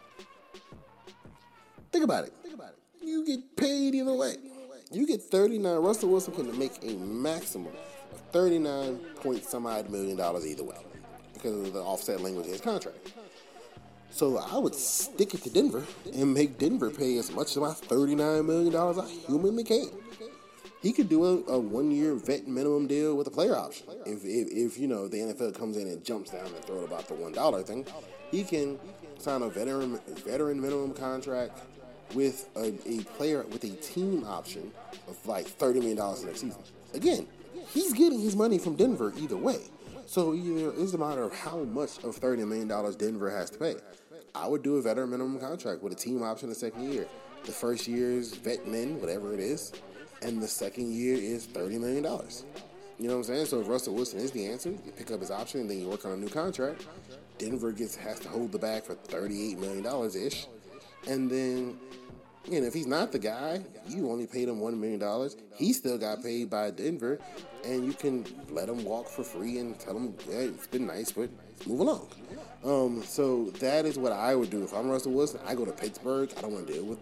Think about it. You get paid either way. You get 39. Russell Wilson can make a maximum of 39 point some odd $million either way because of the offset language in his contract. So I would stick it to Denver and make Denver pay as much as my $39 million I humanly can. He could do a 1 year vet minimum deal with a player option. If the NFL comes in and jumps down and throw about the $1 thing, he can sign a veteran minimum contract with a player with a team option of like $30 million next season. Again, he's getting his money from Denver either way. So it's a matter of how much of $30 million Denver has to pay. I would do a veteran minimum contract with a team option the second year. The first year is vet min, whatever it is, and the second year is $30 million. You know what I'm saying? So if Russell Wilson is the answer, you pick up his option and then you work on a new contract. Denver has to hold the bag for $38 million-ish. And then, if he's not the guy, you only paid him $1 million. He still got paid by Denver, and you can let him walk for free and tell him, yeah, it's been nice, but move along. So that is what I would do. If I'm Russell Wilson, I go to Pittsburgh. I don't want to deal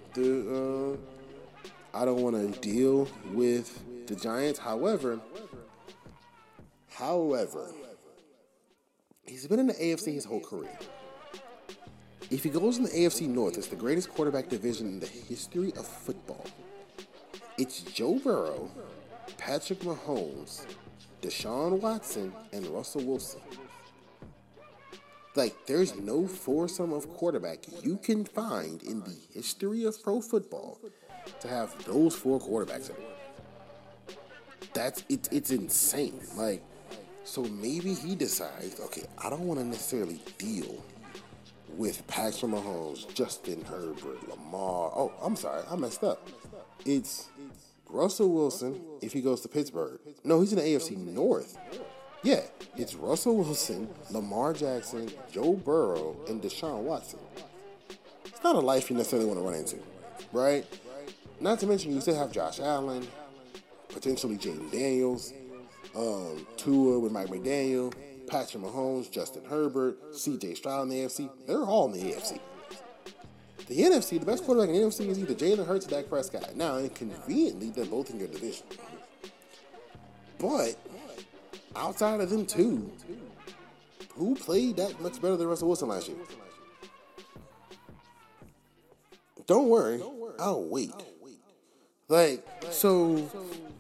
with the Giants. However, he's been in the AFC his whole career. If he goes in the AFC North, it's the greatest quarterback division in the history of football. It's Joe Burrow, Patrick Mahomes, Deshaun Watson, and Russell Wilson. Like, there's no foursome of quarterback you can find in the history of pro football to have those four quarterbacks in it. It's insane. Like, so maybe he decides, okay, I don't want to necessarily deal with Patrick Mahomes, Justin Herbert, Lamar. Oh, I'm sorry, I messed up. It's Russell Wilson if he goes to Pittsburgh. No, he's in the AFC North. Yeah, it's Russell Wilson, Lamar Jackson, Joe Burrow, and Deshaun Watson. It's not a life you necessarily want to run into, right? Not to mention you still have Josh Allen, potentially Jaden Daniels, Tua with Mike McDaniel, Patrick Mahomes, Justin Herbert, C.J. Stroud in the AFC. They're all in the AFC. The NFC, the best quarterback in the NFC is either Jalen Hurts or Dak Prescott. Now, inconveniently, they're both in your division. But outside of them two, who played that much better than Russell Wilson last year? Don't worry, I'll wait. Like, so,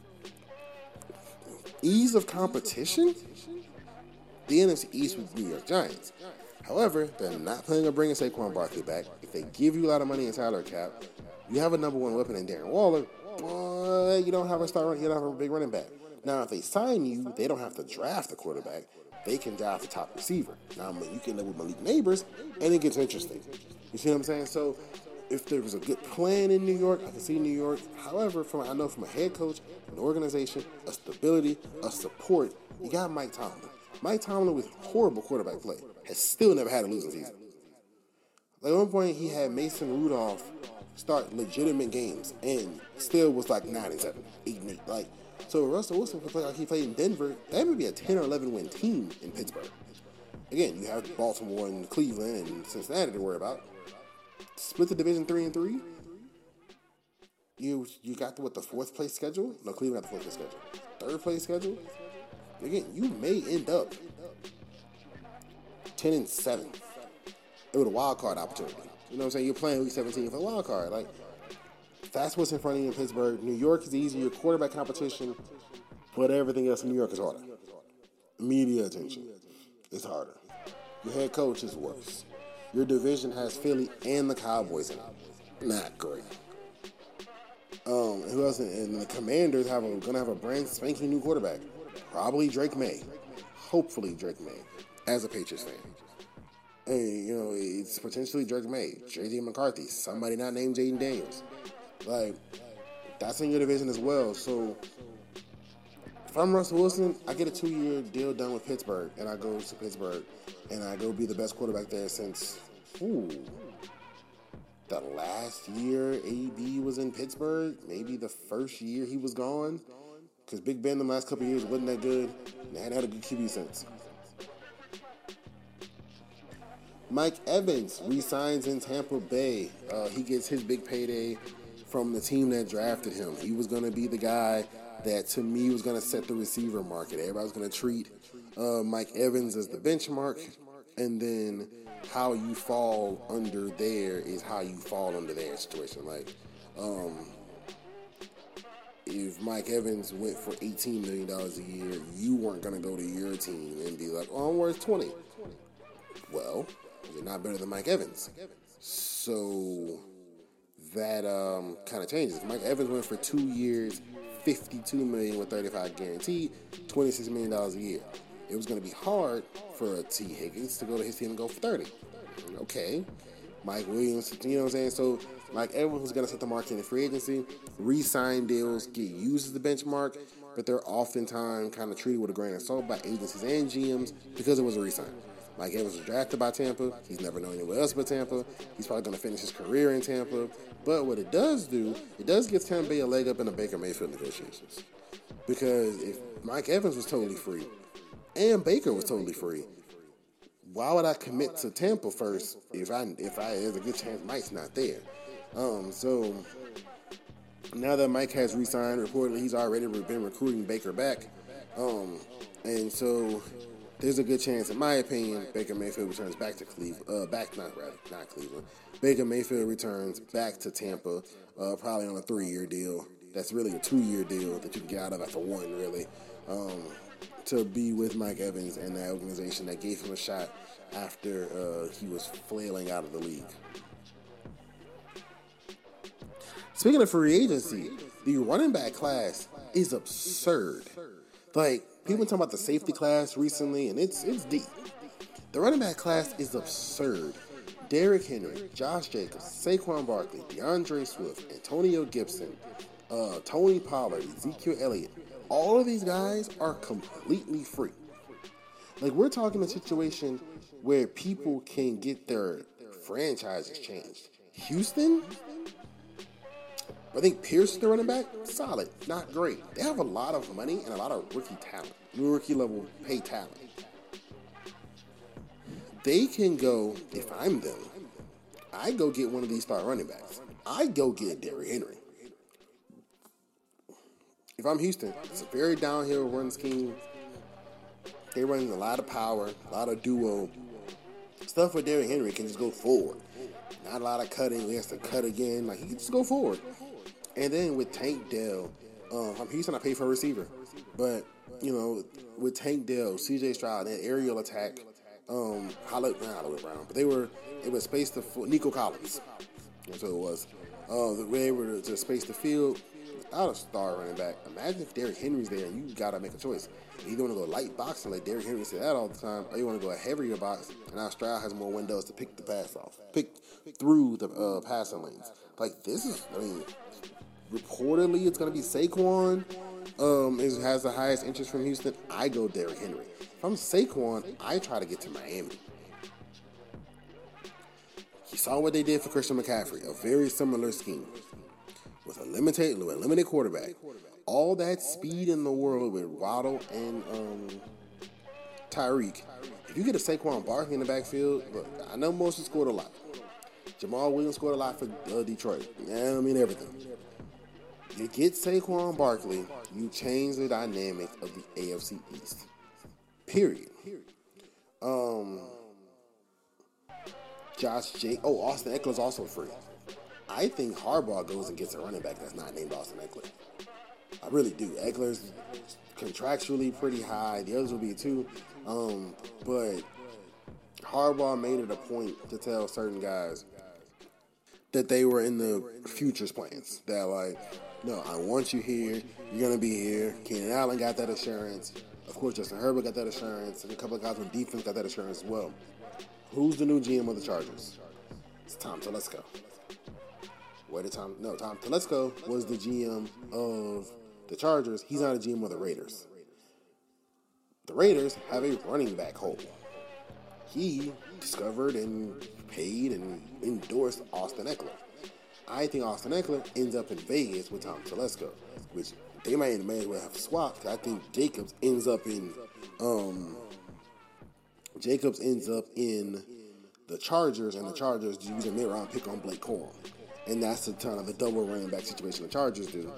ease of competition? The NFC East with New York Giants. However, they're not planning on bringing Saquon Barkley back. If they give you a lot of money in salary cap, you have a number one weapon in Darren Waller, but you don't have a big running back. Now, if they sign you, they don't have to draft a quarterback. They can draft a top receiver. Now, you can live with Malik Neighbors, and it gets interesting. You see what I'm saying? So, if there was a good plan in New York, I can see New York. However, from a head coach, an organization, a stability, a support, you got Mike Tomlin. Mike Tomlin, with horrible quarterback play, has still never had a losing season. Like, at one point, he had Mason Rudolph start legitimate games and still was like 9-7, 8-8. Like, so Russell Wilson could play like he played in Denver. That would be a 10 or 11 win team in Pittsburgh. Again, you have Baltimore and Cleveland and Cincinnati to worry about. Split the division 3-3. You got the fourth place schedule? No, Cleveland got the fourth place schedule. Third place schedule? Again, you may end up 10-7 with a wild card opportunity. You know what I'm saying? You're playing Week 17 for a wild card. Like, that's what's in front of you in Pittsburgh. New York is easier, quarterback competition, but everything else in New York is harder. Media attention is harder. Your head coach is worse. Your division has Philly and the Cowboys in it. Not great. And who else? And the Commanders gonna have a brand spanking new quarterback. Probably Drake May. Hopefully Drake May, as a Patriots fan. And, it's potentially Drake May, J.J. McCarthy, somebody not named Jaden Daniels. Like, that's in your division as well. So, if I'm Russell Wilson, I get a 2-year deal done with Pittsburgh, and I go to Pittsburgh, and I go be the best quarterback there since, the last year AB was in Pittsburgh, maybe the first year he was gone. Because Big Ben the last couple of years wasn't that good, and they hadn't had a good QB since. Mike Evans re-signs in Tampa Bay. He gets his big payday from the team that drafted him. He was going to be the guy that, to me, was going to set the receiver market. Everybody's going to treat Mike Evans as the benchmark, and then how you fall under there is how you fall under their situation. Like, if Mike Evans went for $18 million a year, you weren't going to go to your team and be like, oh, I'm worth 20. Well, you're not better than Mike Evans. So that kind of changes. Mike Evans went for 2 years, $52 million with $35 guaranteed, $26 million a year. It was going to be hard for T. Higgins to go to his team and go for 30. Okay. Mike Williams, you know what I'm saying? So Mike Evans was going to set the market in the free agency. Re-sign deals get used as the benchmark, but they're oftentimes kind of treated with a grain of salt by agencies and GMs because it was a re-sign. Mike Evans was drafted by Tampa. He's never known anywhere else but Tampa. He's probably going to finish his career in Tampa. But what it does do, it does give Tampa Bay a leg up in the Baker Mayfield negotiations. Because if Mike Evans was totally free and Baker was totally free, why would I commit to Tampa first if there's a good chance Mike's not there? So now that Mike has re-signed, reportedly he's already been recruiting Baker back. And so there's a good chance, in my opinion, Baker Mayfield returns back to Cleveland. Not Cleveland. Baker Mayfield returns back to Tampa, probably on a 3-year deal. That's really a 2-year deal that you can get out of after one, really. To be with Mike Evans and that organization that gave him a shot after he was flailing out of the league. Speaking of free agency, the running back class is absurd. Like, people talking about the safety class recently, and it's deep. The running back class is absurd. Derrick Henry, Josh Jacobs, Saquon Barkley, DeAndre Swift, Antonio Gibson, Tony Pollard, Ezekiel Elliott. All of these guys are completely free. Like, we're talking a situation where people can get their franchises changed. Houston, I think Pierce, the running back, solid, not great. They have a lot of money and a lot of rookie talent, rookie level pay talent. They can go, if I'm them, I go get one of these star running backs. I go get Derrick Henry. If I'm Houston, it's a very downhill run scheme. They run a lot of power, a lot of duo. Stuff with Derrick Henry can just go forward. Not a lot of cutting. He has to cut again. Like, he can just go forward. And then with Tank Dell, I'm Houston, I pay for a receiver. But, you know, with Tank Dell, CJ Stroud, that aerial attack, Hollywood Brown. But it was spaced to Nico Collins. That's what it was. They were able to space the field without a star running back. Imagine if Derrick Henry's there and you got to make a choice. You don't want to go light boxing like Derrick Henry said that all the time, or you want to go a heavier box, and now Stroud has more windows to pick the pass off, pick through the passing lanes. Like, this is, I mean, reportedly it's going to be Saquon has the highest interest from Houston. I go Derrick Henry. If I'm Saquon, I try to get to Miami. You saw what they did for Christian McCaffrey, a very similar scheme. With a limited quarterback. All that speed in the world with Waddle and Tyreek. If you get a Saquon Barkley in the backfield, look, I know Mostert scored a lot. Jamal Williams scored a lot for Detroit. Yeah, I mean everything. You get Saquon Barkley, you change the dynamic of the AFC East. Period. Austin Eckler's also free. I think Harbaugh goes and gets a running back that's not named Austin Eckler. I really do. Eckler's contractually pretty high. The others will be too. But Harbaugh made it a point to tell certain guys that they were in the futures plans. That, like, no, I want you here. You're going to be here. Keenan Allen got that assurance. Of course, Justin Herbert got that assurance. And a couple of guys on defense got that assurance as well. Who's the new GM of the Chargers? It's Tom Telesco. Tom Telesco was the GM of the Chargers. He's not a GM of the Raiders. The Raiders have a running back hole. He discovered and paid and endorsed Austin Eckler. I think Austin Eckler ends up in Vegas with Tom Telesco, which they may as well have swapped. I think Jacobs ends up in the Chargers, and the Chargers use a mid-round pick on Blake Corum. And that's the kind of the double running back situation the Chargers do.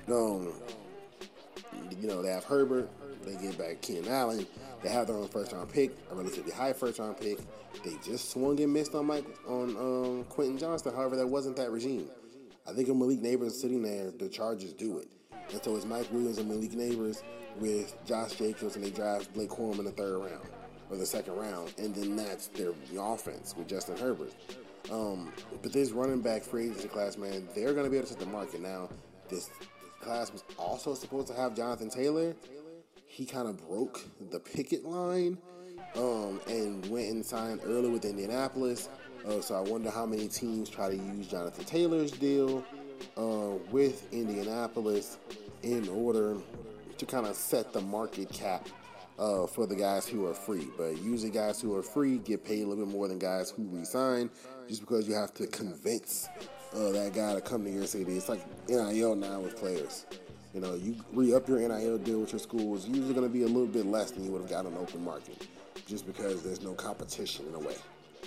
They have Herbert. They get back Keenan Allen. They have their own first-round pick, a relatively high first-round pick. They just swung and missed on Quentin Johnston. However, that wasn't that regime. I think if Malik Neighbors is sitting there, the Chargers do it. And so it's Mike Williams and Malik Neighbors with Josh Jacobs, and they draft Blake Corum in the third round or the second round, and then that's their offense with Justin Herbert. But this running back free agency class, man, they're going to be able to set the market. Now, this class was also supposed to have Jonathan Taylor. He kind of broke the picket line and went and signed early with Indianapolis. So I wonder how many teams try to use Jonathan Taylor's deal with Indianapolis in order to kind of set the market cap for the guys who are free. But usually guys who are free get paid a little bit more than guys who resign, just because you have to convince that guy to come to your city. It's like NIL now with players. You know, you re-up your NIL deal with your school is usually going to be a little bit less than you would have got on the open market, just because there's no competition in a way.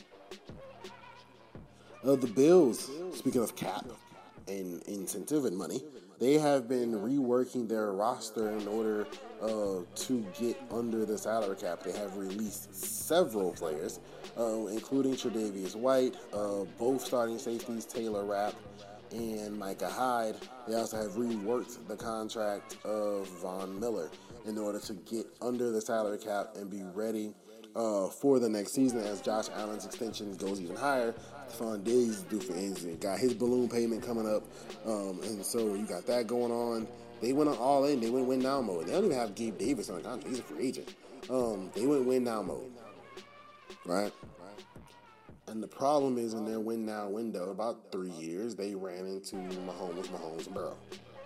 The Bills, speaking of cap and incentive and money, they have been reworking their roster in order to get under the salary cap. They have released several players, including Tre'Davious White, both starting safeties, Taylor Rapp and Micah Hyde. They also have reworked the contract of Von Miller in order to get under the salary cap and be ready for the next season as Josh Allen's extension goes even higher. Stephon Diggs is due for injury. Got his balloon payment coming up. And so you got that going on. They went all in. They went win now mode. They don't even have Gabe Davis on the contract. He's a free agent. They went win now mode. Right? And the problem is in their win now window, about 3 years, they ran into Mahomes, and Burrow.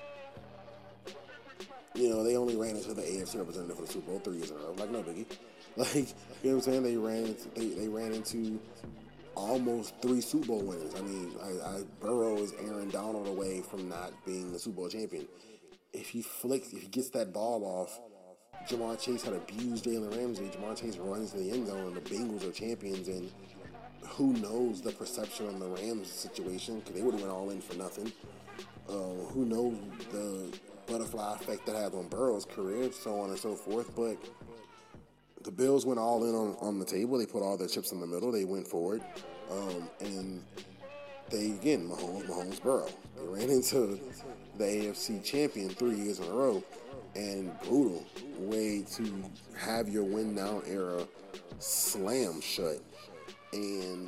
You know, they only ran into the AFC representative for the Super Bowl 3 years in a row. Like, no biggie. Like, you know what I'm saying? They ran into almost 3 Super Bowl winners. I mean, Burrow is Aaron Donald away from not being the Super Bowl champion. If he gets that ball off, Jamar Chase had abused Jalen Ramsey. Jamar Chase runs to the end zone, and the Bengals are champions, and who knows the perception on the Rams situation, because they would have went all in for nothing. Who knows the butterfly effect that had on Burrow's career, so on and so forth. But the Bills went all in on the table. They put all their chips in the middle. They went forward. And they, again, Mahomes, Burrow. They ran into the AFC champion 3 years in a row. And brutal way to have your win now era slam shut. And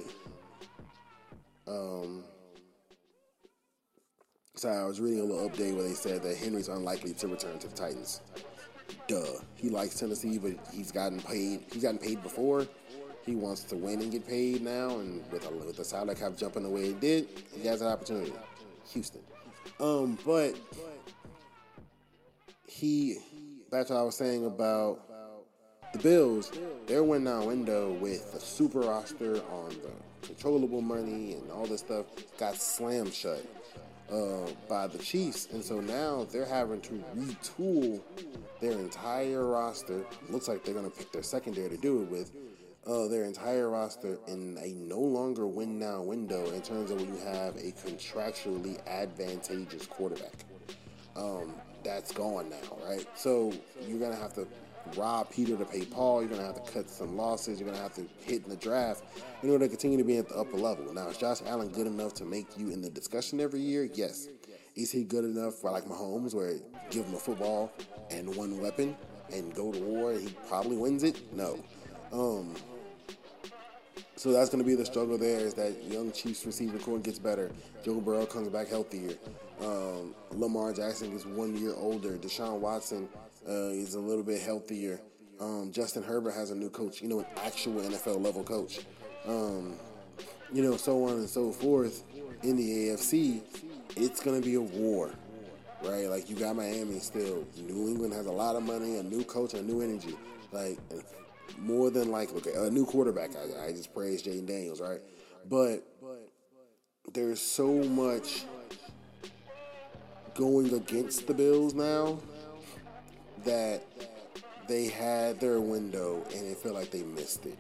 so I was reading a little update where they said that Henry's unlikely to return to the Titans. Duh. He likes Tennessee, but he's gotten paid. He's gotten paid before. He wants to win and get paid now, and with the salary cap jumping the way it did, he has an opportunity. Houston. But that's what I was saying about the Bills. Their win now window with the super roster on the controllable money and all this stuff got slammed shut by the Chiefs, and so now they're having to retool their entire roster. Looks like they're going to pick their secondary to do it with. Their entire roster in a no longer win now window in terms of when you have a contractually advantageous quarterback. That's gone now, right? So you're going to have to rob Peter to pay Paul. You're going to have to cut some losses. You're going to have to hit in the draft in order to continue to be at the upper level. Now, is Josh Allen good enough to make you in the discussion every year? Yes. Is he good enough for like Mahomes, where give him a football and one weapon and go to war and he probably wins it? No. So that's going to be the struggle there, is that young Chiefs receiver core gets better. Joe Burrow comes back healthier. Lamar Jackson gets 1 year older. Deshaun Watson is a little bit healthier. Justin Herbert has a new coach, an actual NFL level coach. So on and so forth. In the AFC, it's going to be a war, right? Like, you got Miami still. New England has a lot of money, a new coach, a new energy. Like, more than likely, a new quarterback. I just praised Jaden Daniels, right? But there's so much going against the Bills now that they had their window and it felt like they missed it.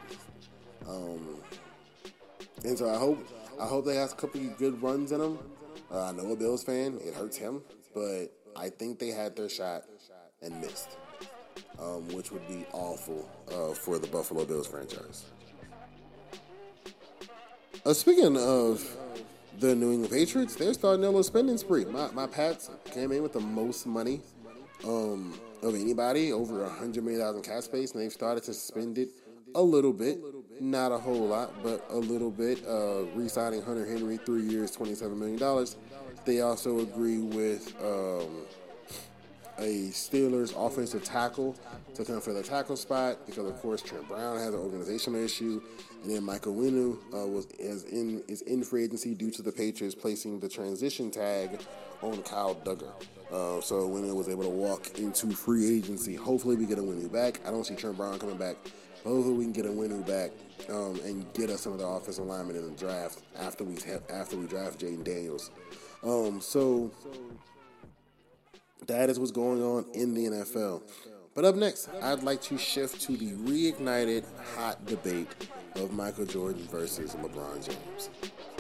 And so I hope they have a couple of good runs in them. I know a Bills fan, it hurts him, but I think they had their shot and missed. Which would be awful for the Buffalo Bills franchise. Speaking of The New England Patriots, they're starting their little spending spree. My Pats came in with the most money of anybody, over $100 million in cap space, and they've started to spend it a little bit. Not a whole lot, but a little bit. Re-signing Hunter Henry, 3 years, $27 million. They also agree with a Steelers offensive tackle to come for the tackle spot because, of course, Trent Brown has an organizational issue, and then Michael Winu is in free agency due to the Patriots placing the transition tag on Kyle Duggar. So Winu was able to walk into free agency. Hopefully, we get a Winu back. I don't see Trent Brown coming back. Hopefully, we can get a Winu back and get us some of the offensive linemen in the draft after we draft Jaden Daniels. So that is what's going on in the NFL. But up next, I'd like to shift to the reignited hot debate of Michael Jordan versus LeBron James.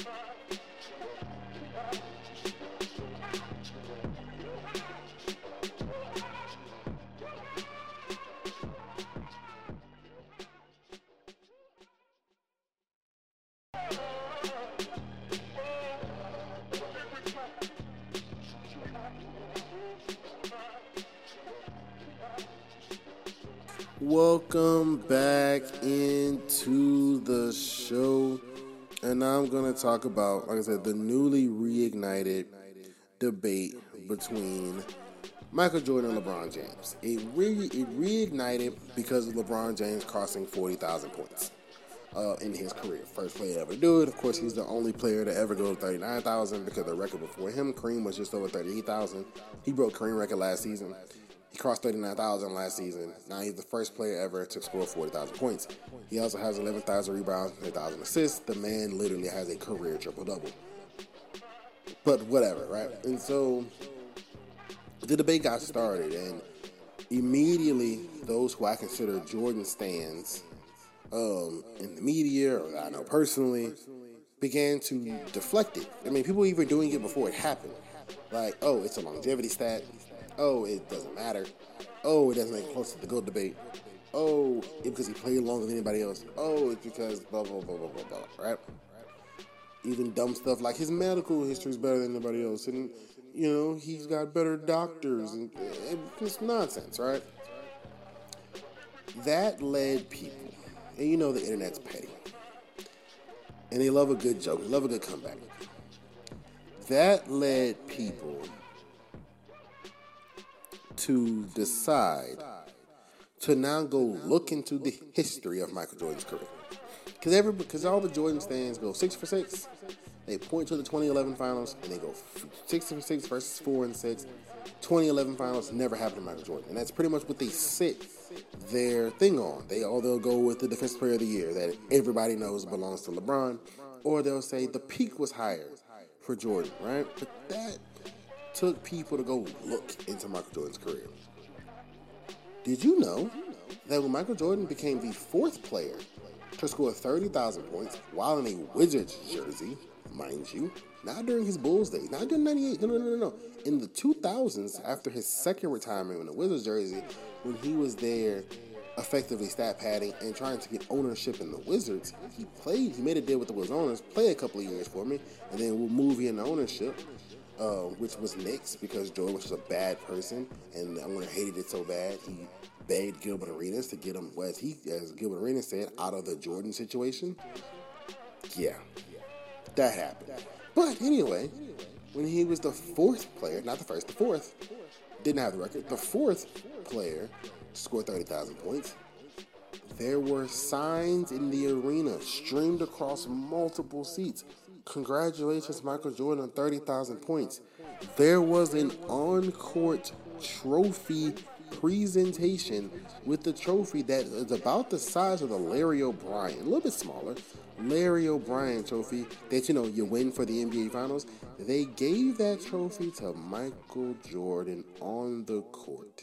Welcome back into the show, and I'm going to talk about, like I said, the newly reignited debate between Michael Jordan and LeBron James. It reignited because of LeBron James crossing 40,000 points in his career. First player to ever do it. Of course, he's the only player to ever go to 39,000 because the record before him, Kareem, was just over 38,000. He broke Kareem record last season. He crossed 39,000 last season. Now he's the first player ever to score 40,000 points. He also has 11,000 rebounds, 10,000 assists. The man literally has a career triple-double. But whatever, right? And so the debate got started, and immediately those who I consider Jordan stans in the media, or that I know personally, began to deflect it. I mean, people were even doing it before it happened. Like, oh, it's a longevity stat. Oh, it doesn't matter. Oh, it doesn't make it close to the GOAT debate. Oh, it's because he played longer than anybody else. Oh, it's because blah, blah, blah, blah, blah, blah, right? Even dumb stuff like his medical history is better than anybody else. And, you know, he's got better doctors. And it's nonsense, right? That led people, and you know the internet's petty. And they love a good joke. They love a good comeback. That led people to decide to now go look into the history of Michael Jordan's career. Because all the Jordan fans go 6 for 6. They point to the 2011 finals and they go 6 for 6 versus 4 and 6. 2011 finals never happened to Michael Jordan. And that's pretty much what they sit their thing on. They'll go with the Defensive Player of the Year that everybody knows belongs to LeBron. Or they'll say the peak was higher for Jordan, right? But that took people to go look into Michael Jordan's career. Did you know that when Michael Jordan became the 4th player to score 30,000 points while in a Wizards jersey, mind you, not during his Bulls days, not during 98, no. In the 2000s, after his second retirement in the Wizards jersey, when he was there effectively stat padding and trying to get ownership in the Wizards, he made a deal with the Wizards owners, play a couple of years for me, and then we'll move into ownership. Which was Knicks, because Jordan was just a bad person, and the owner hated it so bad, he begged Gilbert Arenas to get him, as Gilbert Arenas said, out of the Jordan situation. Yeah, that happened. But anyway, when he was the 4th player, not the first, the 4th, didn't have the record, the 4th player to score 30,000 points, there were signs in the arena streamed across multiple seats. Congratulations, Michael Jordan, on 30,000 points. There was an on-court trophy presentation with the trophy that is about the size of the Larry O'Brien, a little bit smaller, Larry O'Brien trophy that, you win for the NBA Finals. They gave that trophy to Michael Jordan on the court.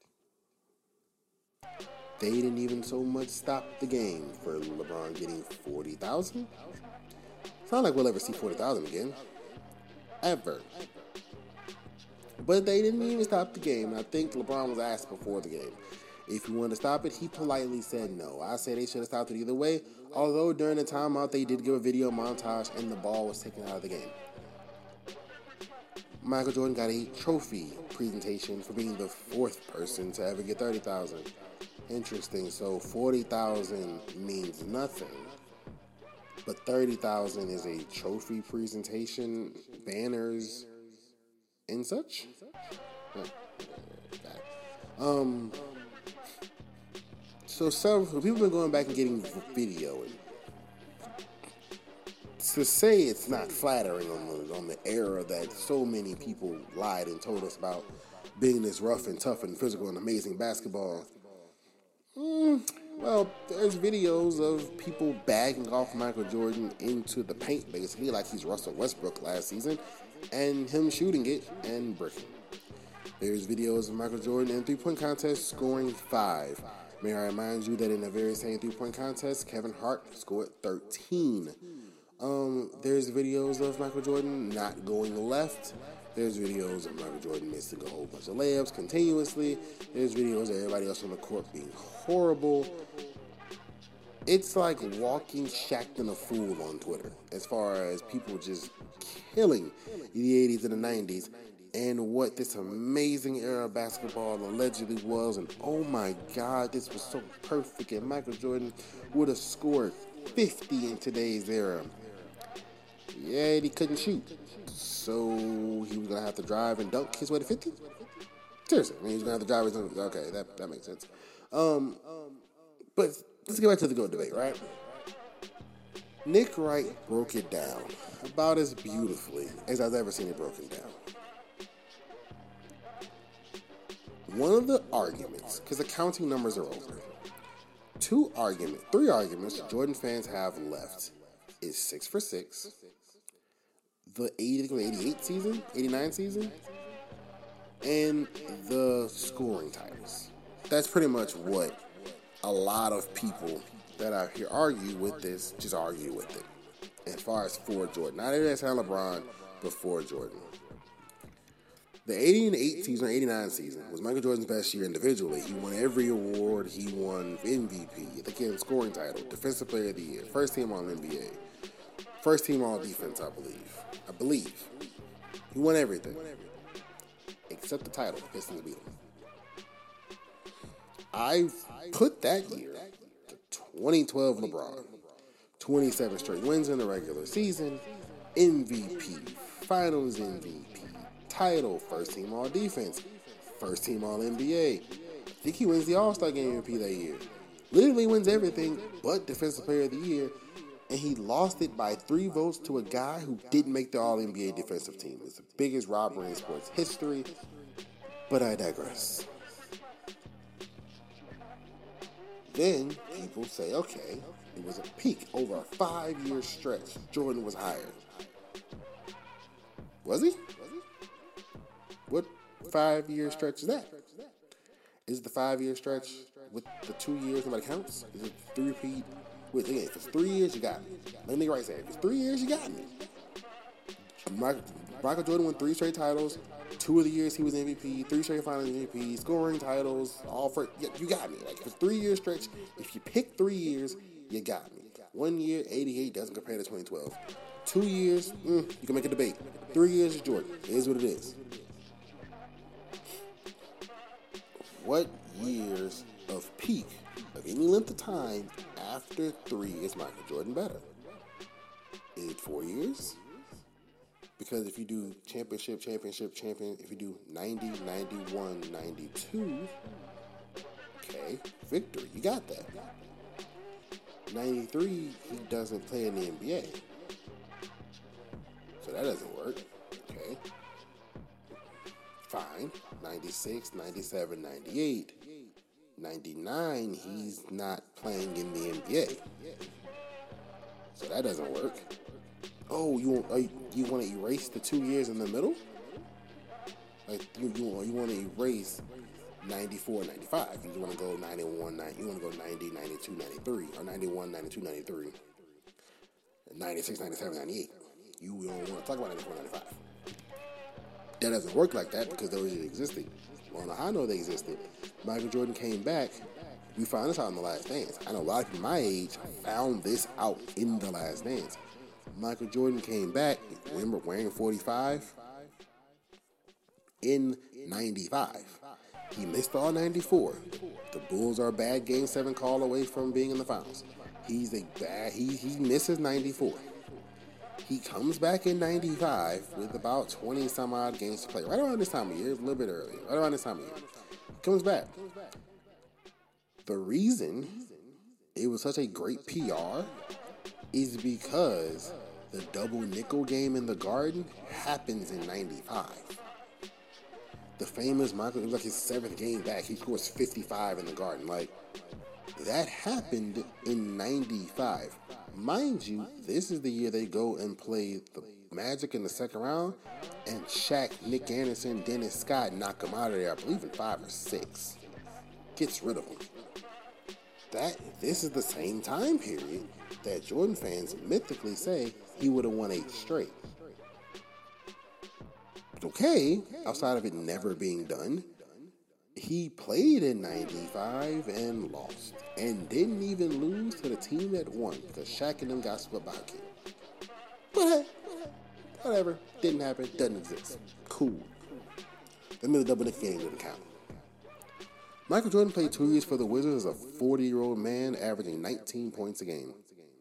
They didn't even so much stop the game for LeBron getting 40,000. It's not like we'll ever see 40,000 again. Ever. But they didn't even stop the game. I think LeBron was asked before the game if he wanted to stop it. He politely said no. I said they should have stopped it either way. although during the timeout they did give a video montage and the ball was taken out of the game. Michael Jordan got a trophy presentation for being the 4th person to ever get 30,000. Interesting. So 40,000 means nothing, but 30,000 is a trophy presentation, banners, and such. So several people have been going back and getting video, and to say it's not flattering on the era that so many people lied and told us about being this rough and tough and physical and amazing basketball. Well, there's videos of people bagging off Michael Jordan into the paint, basically, like he's Russell Westbrook last season, and him shooting it and bricking. There's videos of Michael Jordan in three-point contest scoring 5. May I remind you that in the very same three-point contest, Kevin Hart scored 13. There's videos of Michael Jordan not going left. There's videos of Michael Jordan missing a whole bunch of layups continuously. There's videos of everybody else on the court being horrible. It's like walking Shaqtin' a fool on Twitter as far as people just killing the 80s and the 90s and what this amazing era of basketball allegedly was. And oh my God, this was so perfect. And Michael Jordan would have scored 50 in today's era. Yeah, he couldn't shoot. So he was going to have to drive and dunk his way to 50? Seriously, I mean, he was going to have to drive his own. Okay, that makes sense. But let's get back to the GOAT debate, right? Nick Wright broke it down about as beautifully as I've ever seen it broken down. One of the arguments, because the counting numbers are over, three arguments Jordan fans have left is 6 for 6, the 88 season, 89 season, and the scoring titles. That's pretty much what a lot of people that out here argue with this just argue with it. As far as for Jordan, not every time LeBron, but for Jordan. The 88 season or 89 season was Michael Jordan's best year individually. He won every award. He won MVP, I think he had a scoring title, Defensive Player of the Year, first team All-NBA, first team All-Defense, I believe. He won everything. Except the title, the Pistons beat him. I put that year to 2012 LeBron. 27 straight wins in the regular season, MVP, Finals MVP, title, first team All-Defense, first team All-NBA. I think he wins the All-Star Game MVP that year. Literally wins everything but Defensive Player of the Year, and he lost it by 3 votes to a guy who didn't make the All-NBA defensive team. It's the biggest robbery in sports history, but I digress. Then people say, okay, it was a peak over a 5-year stretch. Jordan was higher. Was he? What 5-year stretch is that? Is it the 5-year stretch with the 2 years nobody counts? Is it 3-peat? Wait, again, if it's 3 years, you got me. Let me right say, if it's 3 years, you got me. Michael Jordan won 3 straight titles. 2 of the years he was MVP, 3 straight Finals MVP, scoring titles, all for you got me. Like if it's 3-year stretch, if you pick 3 years, you got me. 1 year, 88 doesn't compare to 2012. 2 years, you can make a debate. 3 years is Jordan. It is what it is. What years of peak of any length of time after 3 is Michael Jordan better? Is it 4 years? Because if you do championship, if you do 90, 91, 92, okay, victory, you got that. 93, he doesn't play in the NBA. So that doesn't work, okay. Fine, 96, 97, 98. 99, he's not playing in the NBA. So that doesn't work. Oh, you want to erase the 2 years in the middle? Like you want to erase 94, 95. You want to go 91, 90, you want to go 90, 92, 93, or 91, 92, 93, 96, 97, 98. You don't want to talk about 94, 95. That doesn't work like that because those existed. On a high note, they existed. Michael Jordan came back We found this out in The Last Dance. I know a lot of people my age found this out in The Last Dance. Michael Jordan came back, remember, wearing 45 in 95. He missed all 94. The Bulls are a bad Game 7 call away from being in the finals. He misses 94. He comes back in 95 with about 20 some odd games to play. Right around this time of year, a little bit earlier. Right around this time of year. Comes back. The reason it was such a great PR is because the double nickel game in the Garden happens in 95. The famous Michael, it was like his 7th game back. He scores 55 in the Garden. Like, that happened in 95. Mind you, this is the year they go and play the Magic in the second round, and Shaq, Nick Anderson, Dennis Scott knock him out of there, I believe in 5 or 6. Gets rid of him. This is the same time period that Jordan fans mythically say he would have won 8 straight. Okay, outside of it never being done, he played in 95 and lost, and didn't even lose to the team that won, because Shaq and them got split by a kid. But hey, whatever, didn't happen, doesn't exist. Cool. Then the double nickel game didn't count. Michael Jordan played 2 years for the Wizards as a 40-year-old man, averaging 19 points a game.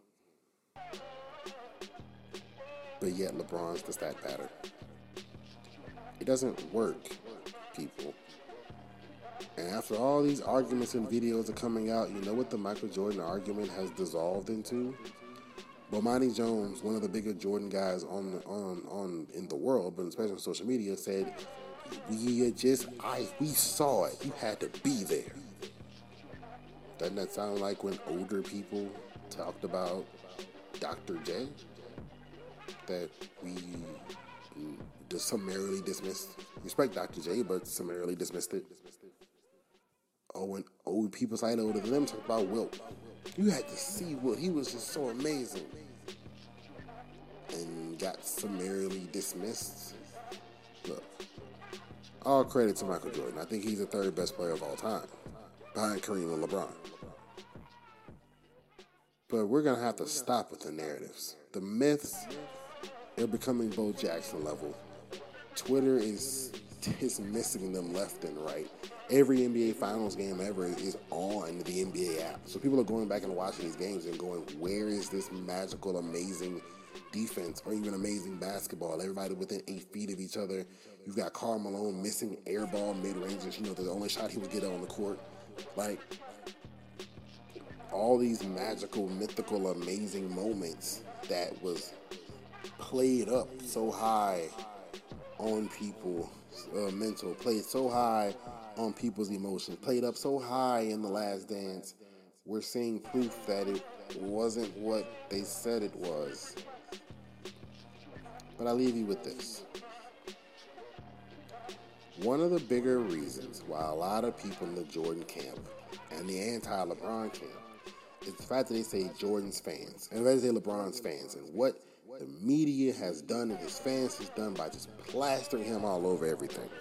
But yet LeBron's the stat pattern. It doesn't work, people. And after all these arguments and videos are coming out, you know what the Michael Jordan argument has dissolved into? Bomani Jones, one of the bigger Jordan guys in the world, but especially on social media, said, we saw it. You had to be there. Doesn't that sound like when older people talked about Dr. J? That we just summarily dismissed. Respect Dr. J, but summarily dismissed it. Oh, when old people slightly older than them talk about Wilt. You had to see Wilt. He was just so amazing. And got summarily dismissed. Look, all credit to Michael Jordan. I think he's the 3rd best player of all time, behind Kareem and LeBron. But we're going to have to stop with the narratives. The myths, they're becoming Bo Jackson level. Twitter is missing them left and right. Every NBA Finals game ever is on the NBA app. So people are going back and watching these games and going, where is this magical, amazing defense or even amazing basketball? Everybody within 8 feet of each other. You've got Karl Malone missing air ball mid-ranges. You know, the only shot he would get on the court. Like, all these magical, mythical, amazing moments that was played up so high on people's mental, played so high on people's emotions, played up so high in The Last Dance. We're seeing proof that it wasn't what they said it was. But I leave you with this. One of the bigger reasons why a lot of people in the Jordan camp and the anti-LeBron camp is the fact that they say Jordan's fans, and they say LeBron's fans, and what the media has done and his fans has done by just plastering him all over everything.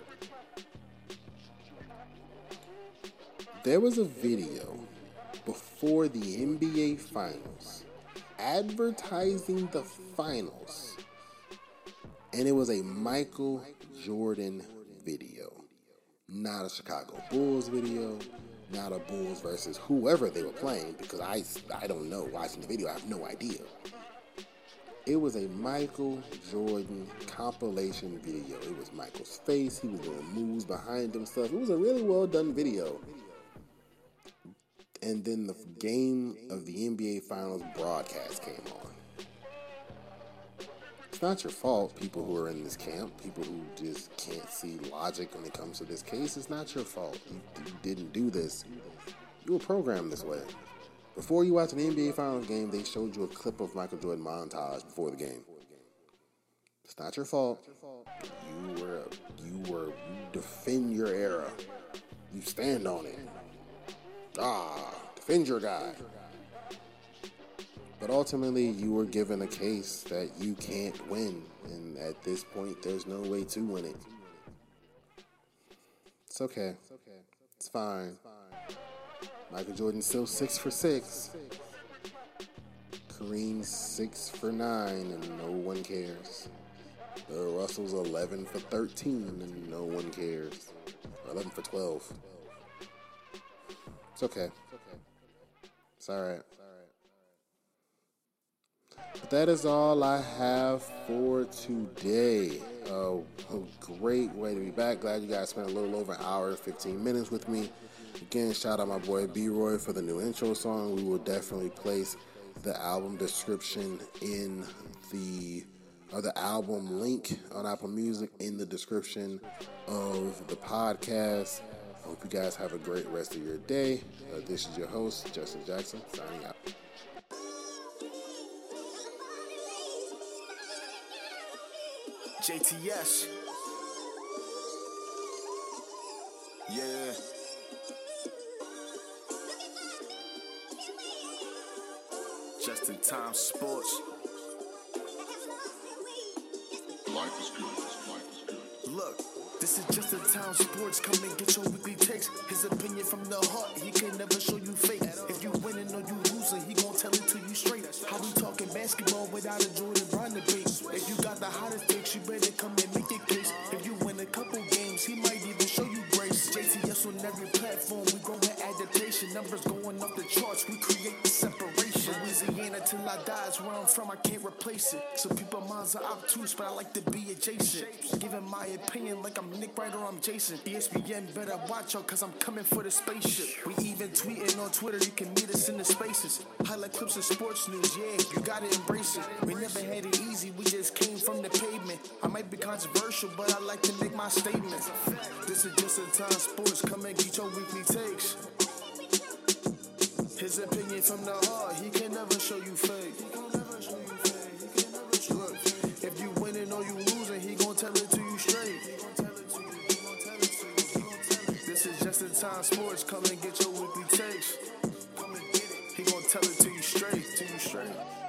There was a video before the NBA Finals advertising the finals, and it was a Michael Jordan video, not a Chicago Bulls video, not a Bulls versus whoever they were playing, because I don't know. Watching the video, I have no idea. It was a Michael Jordan compilation video. It was Michael's face. He was doing moves behind himself. It was a really well done video. And then the game of the NBA Finals broadcast came on. It's not your fault, people who are in this camp, people who just can't see logic when it comes to this case. It's not your fault. You didn't do this. You were programmed this way. Before you watched an NBA Finals game, they showed you a clip of Michael Jordan montage before the game. It's not your fault. You defend your era. You stand on it. Defend your guy. But ultimately, you were given a case that you can't win. And at this point, there's no way to win it. It's okay. It's fine. Michael Jordan still 6 for 6. Kareem 6 for 9, and no one cares. Bill Russell's 11 for 13, and no one cares. 11 for 12. It's okay. It's all right. But that is all I have for today. A great way to be back. Glad you guys spent a little over an hour and 15 minutes with me. Again, shout out my boy B-Roy for the new intro song. We will definitely place the album description in the album link on Apple Music in the description of the podcast. I hope you guys have a great rest of your day. This is your host, Justin Jackson, signing out. JTS. Yeah. Just in time sports. Life is good. Life is good. Look, this is just in time sports. Come and get your weekly takes. His opinion from the heart. He can never show you fake. If you winning or you losing, he gon' tell it to you straight. How we talking basketball without a Jordan Brand debate? If you got the hottest takes, you better come and make your case. If you win a couple games, he might even show you grace. JTS on every platform, we growing adaptation. Numbers going off the charts, we create the separation. Louisiana till I die is where I'm from, I can't replace it. Some people minds are obtuse, but I like to be adjacent. Giving my opinion like I'm Nick Wright or I'm Jason. ESPN better watch out, cause I'm coming for the spaceship. We even tweeting on Twitter, you can meet us in the spaces. Highlight clips of sports news, yeah, you gotta embrace it. We never had it easy, we just came from the pavement. I might be controversial, but I like to make my statements. This is just a time sports, come and get your weekly takes. His opinion from the heart, he can never show you fake. Look, if you winning or you losing, he gon' tell it to you straight. This is just in time sports, come and get your weekly takes. He gon' tell it to you straight,